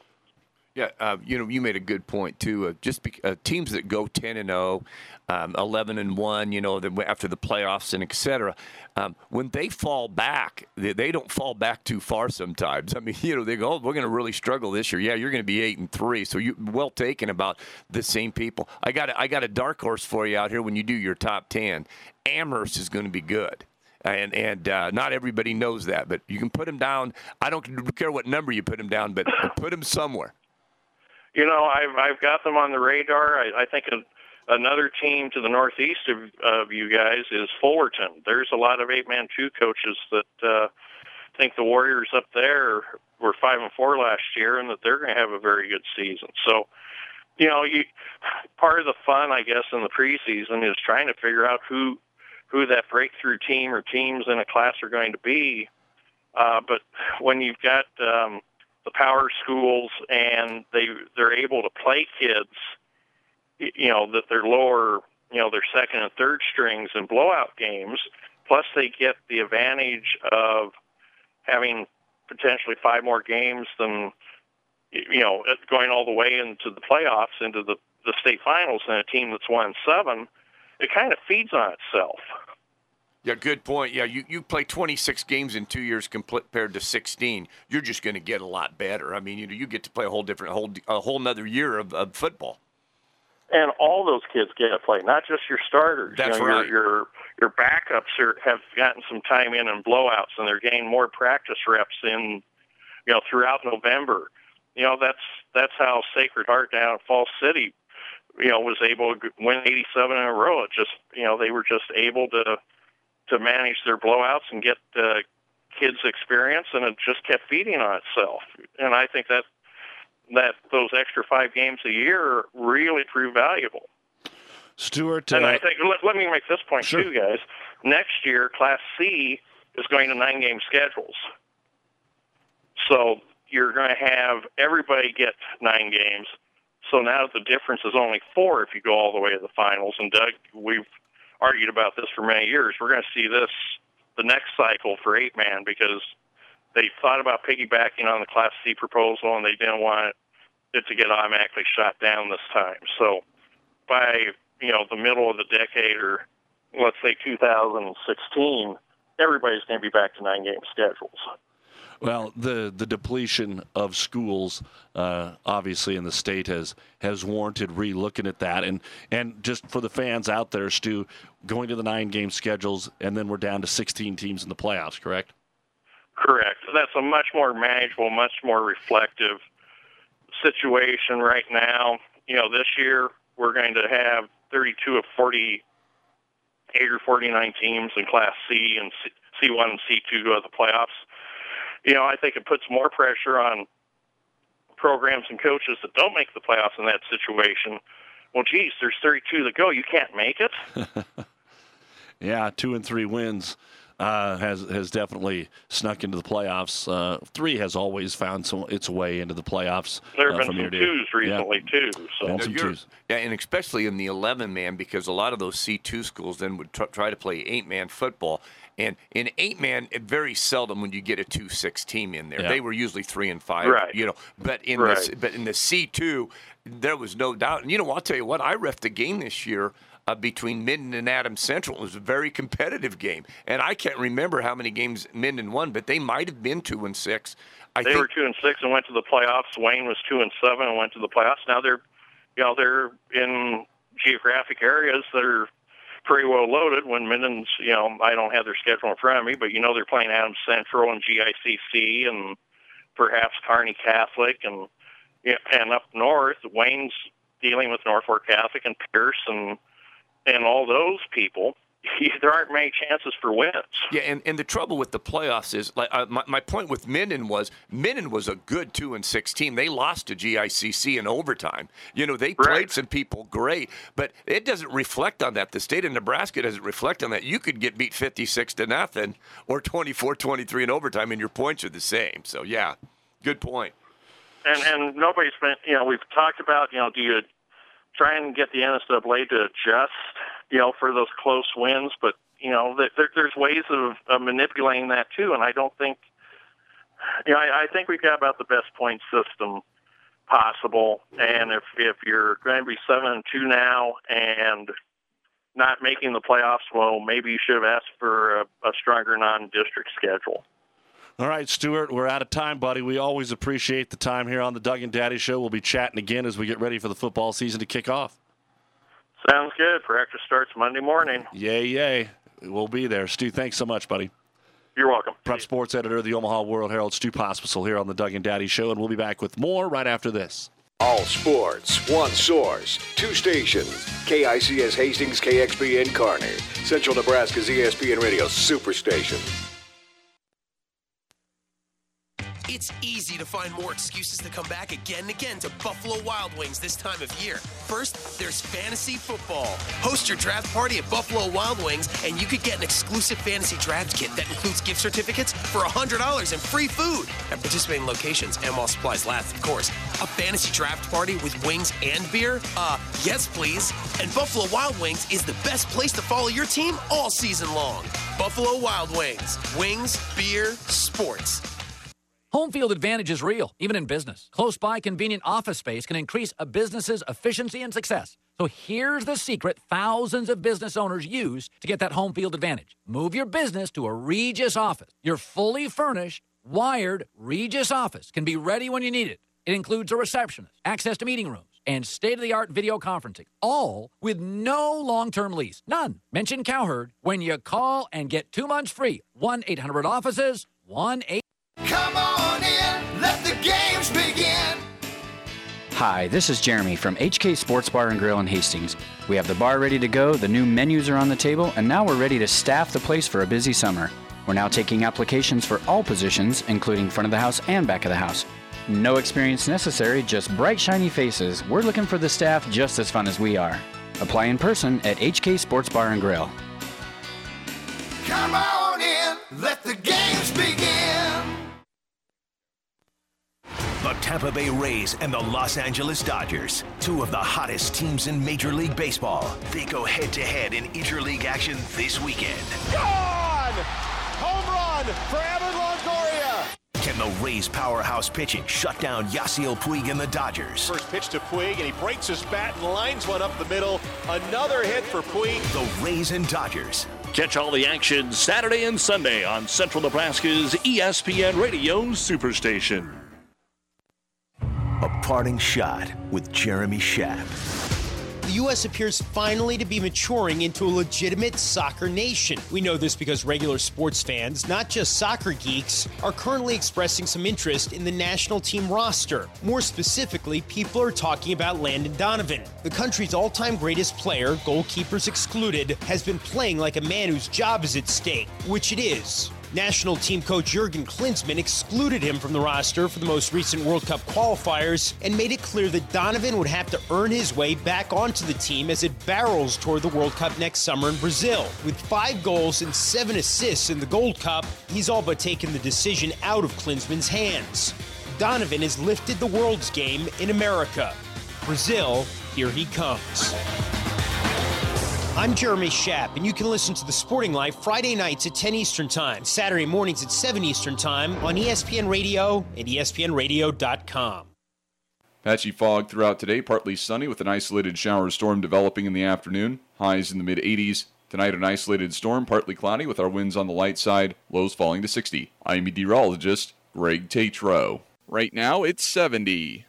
Yeah, uh, you know, you made a good point too. Uh, just be, uh, teams that go ten and zero, um, eleven and one, you know, the, after the playoffs and et cetera. Um, when they fall back, they, they don't fall back too far. Sometimes, I mean, you know, they go, oh, "We're going to really struggle this year." Yeah, you're going to be eight and three, so you well taken about the same people. I got a, I got a dark horse for you out here when you do your top ten. Amherst is going to be good. And and uh, not everybody knows that, but you can put them down. I don't care what number you put them down, but put them somewhere. You know, I've I've got them on the radar. I, I think a, another team to the northeast of, of you guys is Fullerton. There's a lot of eight-man two coaches that uh, think the Warriors up there were five and four last year, and that they're going to have a very good season. So, you know, you part of the fun, I guess, in the preseason is trying to figure out who who that breakthrough team or teams in a class are going to be. Uh, but when you've got um, the power schools and they they're able to play kids, you know, that they're lower, you know, their second and third strings in blowout games, plus they get the advantage of having potentially five more games than, you know, going all the way into the playoffs, into the, the state finals, than a team that's won seven. It kind of feeds on itself. Yeah, good point. Yeah, you, you play twenty-six games in two years compared to sixteen. You're just going to get a lot better. I mean, you know, you get to play a whole different, whole a whole another year of, of football. And all those kids get to play, not just your starters. That's you know, right. Your, your your backups are, have gotten some time in in blowouts, and they're getting more practice reps in, you know, throughout November. You know, that's that's how Sacred Heart down at Falls City, you know, was able to win eighty-seven in a row. It just, you know, they were just able to to manage their blowouts and get uh, kids experience, and it just kept feeding on itself. And I think that that those extra five games a year really prove valuable. Stuart, and uh, I think let, let me make this point sure. too, guys. Next year, Class C is going to nine-game schedules, so you're going to have everybody get nine games. So now the difference is only four if you go all the way to the finals. And Doug, we've argued about this for many years. We're going to see this the next cycle for eight-man because they thought about piggybacking on the Class C proposal, and they didn't want it to get automatically shot down this time. So by, you know, the middle of the decade, or let's say two thousand sixteen, everybody's going to be back to nine-game schedules. Well, the, the depletion of schools, uh, obviously, in the state has has warranted re-looking at that. And, and just for the fans out there, Stu, going to the nine-game schedules, and then we're down to sixteen teams in the playoffs, correct? Correct. That's a much more manageable, much more reflective situation right now. You know, this year we're going to have thirty-two of forty-eight or forty-nine teams in Class C and C one and C two go to the playoffs. You know, I think it puts more pressure on programs and coaches that don't make the playoffs in that situation. Well, geez, there's thirty-two that go. You can't make it. Yeah, two and three wins uh, has has definitely snuck into the playoffs. Uh, three has always found some, its way into the playoffs. There have uh, been some year to twos year. recently, yeah. too. So. And No, some you're- twos. Yeah, and especially in the eleven-man, because a lot of those C two schools then would tr- try to play eight-man football. And in eight-man, it very seldom when you get a two six team in there. Yeah. They were usually three and five. Right. You know, but in Right. the but in the C two, there was no doubt. And you know, I'll tell you what, I reffed a game this year uh, between Minden and Adams Central. It was a very competitive game, and I can't remember how many games Minden won, but they might have been two and six. I they think, were two and six and went to the playoffs. Wayne was two and seven and went to the playoffs. Now they're, you know, they're in geographic areas that are pretty well loaded. When Minden's, you know, I don't have their schedule in front of me, but you know they're playing Adams Central and G I C C and perhaps Kearney Catholic, and you know, and up north, Wayne's dealing with Norfolk Catholic and Pierce and and all those people. There aren't many chances for wins. Yeah, and, and the trouble with the playoffs is, like uh, my, my point with Minden was, Minden was a good two and six team. They lost to G I C C in overtime. You know, they played Right. some people great, but it doesn't reflect on that. The state of Nebraska doesn't reflect on that. You could get beat fifty-six to nothing or twenty-four twenty-three in overtime, and your points are the same. So, yeah, good point. And and nobody's been, you know, we've talked about, you know, do you try and get the N S A A to adjust, you know, for those close wins? But, you know, there, there's ways of, of manipulating that too. And I don't think, you know, I, I think we've got about the best point system possible. And if, if you're going to be seven and two now and not making the playoffs, well, maybe you should have asked for a, a stronger non-district schedule. All right, Stuart, we're out of time, buddy. We always appreciate the time here on the Doug and Daddy Show. We'll be chatting again as we get ready for the football season to kick off. Sounds good. Practice starts Monday morning. Yay, yay. We'll be there. Stu, thanks so much, buddy. You're welcome. Prep Sports Editor of the Omaha World Herald, Stu Pospisil, here on the Doug and Daddy Show, and we'll be back with more right after this. All sports, one source, two stations. K I C S Hastings, K X P N Kearney. Central Nebraska's E S P N Radio Superstation. It's easy to find more excuses to come back again and again to Buffalo Wild Wings this time of year. First, there's fantasy football. Host your draft party at Buffalo Wild Wings, and you could get an exclusive fantasy draft kit that includes gift certificates for one hundred dollars and free food. At participating locations, and while supplies last, of course. A fantasy draft party with wings and beer? Uh, yes, please. And Buffalo Wild Wings is the best place to follow your team all season long. Buffalo Wild Wings. Wings, beer, sports. Home field advantage is real, even in business. Close by, convenient office space can increase a business's efficiency and success. So here's the secret thousands of business owners use to get that home field advantage. Move your business to a Regis office. Your fully furnished, wired Regis office can be ready when you need it. It includes a receptionist, access to meeting rooms, and state-of-the-art video conferencing, all with no long-term lease. None. Mention Cowherd when you call and get two months free. one eight hundred offices, one eight hundred Come on in, let the games begin. Hi, this is Jeremy from H K Sports Bar and Grill in Hastings. We have the bar ready to go, the new menus are on the table, and now we're ready to staff the place for a busy summer. We're now taking applications for all positions, including front of the house and back of the house. No experience necessary, just bright, shiny faces. We're looking for the staff just as fun as we are. Apply in person at H K Sports Bar and Grill. Come on in, let the games begin. The Tampa Bay Rays and the Los Angeles Dodgers, two of the hottest teams in Major League Baseball. They go head-to-head in interleague action this weekend. Gone! Home run for Evan Longoria. Can the Rays' powerhouse pitching shut down Yasiel Puig and the Dodgers? First pitch to Puig, and he breaks his bat and lines one up the middle. Another hit for Puig. The Rays and Dodgers. Catch all the action Saturday and Sunday on Central Nebraska's E S P N Radio Superstation. A parting shot with Jeremy Schaap. The U S appears finally to be maturing into a legitimate soccer nation. We know this because regular sports fans, not just soccer geeks, are currently expressing some interest in the national team roster. More specifically, people are talking about Landon Donovan. The country's all-time greatest player, goalkeepers excluded, has been playing like a man whose job is at stake, which it is. National team coach Jurgen Klinsmann excluded him from the roster for the most recent World Cup qualifiers and made it clear that Donovan would have to earn his way back onto the team as it barrels toward the World Cup next summer in Brazil. With five goals and seven assists in the Gold Cup, he's all but taken the decision out of Klinsmann's hands. Donovan has lifted the world's game in America. Brazil, here he comes. I'm Jeremy Schaap, and you can listen to The Sporting Life Friday nights at ten Eastern Time, Saturday mornings at seven Eastern Time on E S P N Radio and E S P N radio dot com. Patchy fog throughout today, partly sunny with an isolated shower storm developing in the afternoon. Highs in the mid eighties. Tonight, an isolated storm, partly cloudy with our winds on the light side, lows falling to sixty. I'm meteorologist Greg Tatro. Right now, it's seventy.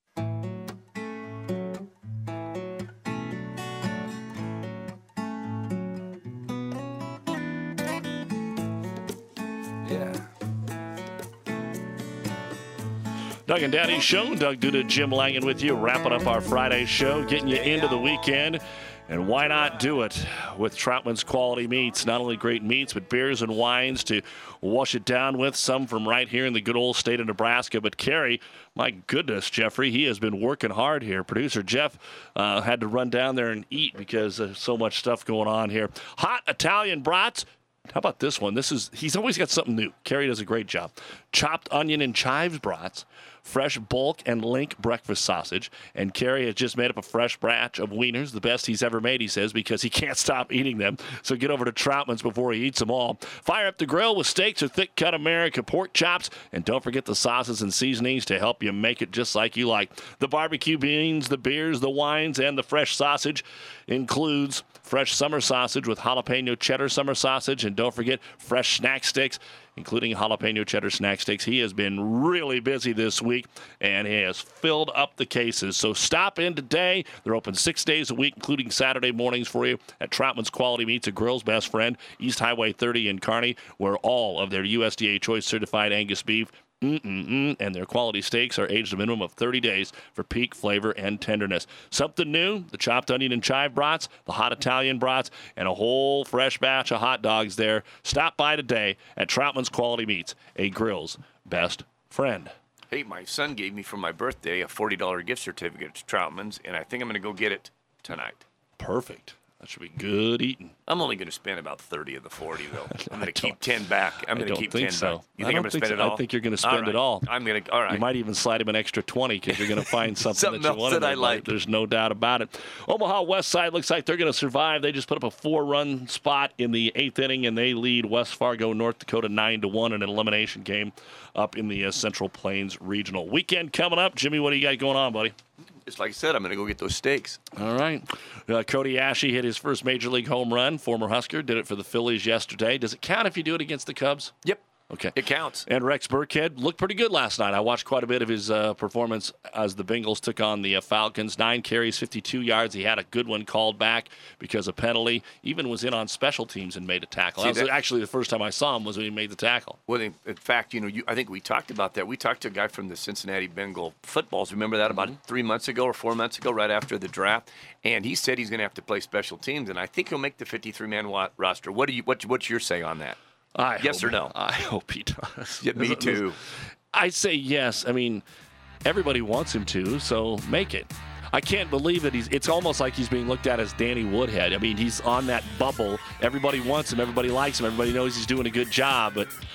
Doug and Daddy Show. Doug Duda, Jim Langen with you, wrapping up our Friday show, getting you into the weekend. And why not do it with Troutman's Quality Meats? Not only great meats, but beers and wines to wash it down with, some from right here in the good old state of Nebraska. But Carey, my goodness, Jeffrey, he has been working hard here. Producer Jeff uh, had to run down there and eat because there's so much stuff going on here. Hot Italian brats. How about this one? This is he's always got something new. Carey does a great job. Chopped onion and chives brats, fresh bulk and link breakfast sausage, and Carey has just made up a fresh batch of wieners, the best he's ever made, he says, because he can't stop eating them. So get over to Troutman's before he eats them all. Fire up the grill with steaks or thick-cut American pork chops, and don't forget the sauces and seasonings to help you make it just like you like. The barbecue beans, the beers, the wines, and the fresh sausage includes fresh summer sausage with jalapeno cheddar summer sausage, and don't forget fresh snack sticks, including jalapeno cheddar snack sticks. He has been really busy this week, and he has filled up the cases. So stop in today. They're open six days a week, including Saturday mornings for you at Troutman's Quality Meats, a grill's best friend, East Highway thirty in Kearney, where all of their U S D A Choice certified Angus beef Mm-mm-mm, and their quality steaks are aged a minimum of thirty days for peak flavor and tenderness. Something new, the chopped onion and chive brats, the hot Italian brats, and a whole fresh batch of hot dogs there. Stop by today at Troutman's Quality Meats, a grill's best friend. Hey, my son gave me for my birthday a forty dollars gift certificate to Troutman's, and I think I'm going to go get it tonight. Perfect. That should be good eating. I'm only going to spend about thirty of the forty, though. I'm going to keep ten back. I'm going to keep think ten so. back. You I think don't I'm going to spend so. it all? I think you're going to spend all right. it all. I'm going to. All right. You might even slide him an extra twenty because you're going to find something, something that you else want. that I like. There's no doubt about it. Omaha West Side looks like they're going to survive. They just put up a four-run spot in the eighth inning, and they lead West Fargo, North Dakota, nine to one in an elimination game up in the uh, Central Plains Regional. Weekend coming up. Jimmy, what do you got going on, buddy? Just like I said, I'm going to go get those steaks. All right. Uh, Cody Ashe hit his first Major League home run. Former Husker did it for the Phillies yesterday. Does it count if you do it against the Cubs? Yep. Okay. It counts. And Rex Burkhead looked pretty good last night. I watched quite a bit of his uh, performance as the Bengals took on the uh, Falcons. Nine carries, fifty-two yards. He had a good one called back because of penalty. Even was in on special teams and made a tackle. See, that was that, actually the first time I saw him was when he made the tackle. Well, in, in fact, you know, you, I think we talked about that. We talked to a guy from the Cincinnati Bengal footballs. Remember that about mm-hmm. three months ago or four months ago, right after the draft? And he said he's going to have to play special teams, and I think he'll make the fifty-three man roster. What do you? What, what's your say on that? I yes hope, or no? I hope he does. Yeah, me too. I say yes. I mean, everybody wants him to, so make it. I can't believe that he's. It's almost like he's being looked at as Danny Woodhead. I mean, he's on that bubble. Everybody wants him. Everybody likes him. Everybody knows he's doing a good job, but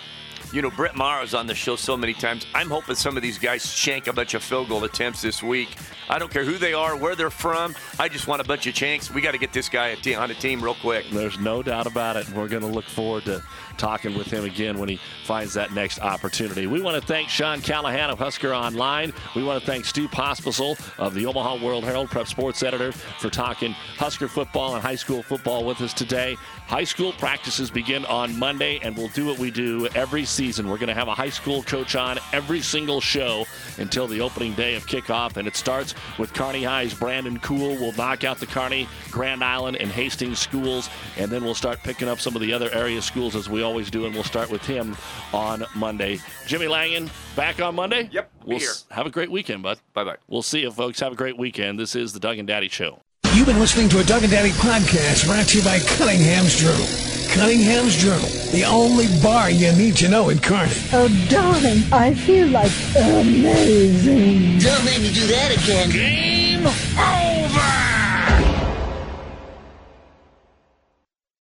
You know, Brett Maher's on the show so many times. I'm hoping some of these guys shank a bunch of field goal attempts this week. I don't care who they are, where they're from. I just want a bunch of shanks. We got to get this guy on a team real quick. There's no doubt about it. We're going to look forward to talking with him again when he finds that next opportunity. We want to thank Sean Callahan of Husker Online. We want to thank Steve Pospisil of the Omaha World Herald, Prep Sports Editor, for talking Husker football and high school football with us today. High school practices begin on Monday, and we'll do what we do every season. We're going to have a high school coach on every single show until the opening day of kickoff, and it starts with Kearney High's Brandon Kuhl. We'll knock out the Kearney, Grand Island, and Hastings schools, and then we'll start picking up some of the other area schools as we always do, and we'll start with him on Monday. Jimmy Langen, back on Monday? Yep, we'll here. S- have a great weekend, bud. Bye-bye. We'll see you, folks. Have a great weekend. This is the Doug and Daddy Show. You've been listening to a Doug and Daddy podcast brought to you by Cunningham's Journal. Cunningham's Journal, the only bar you need to know in Kearney. Oh, darling, I feel like amazing. Don't make me do that again. Game over!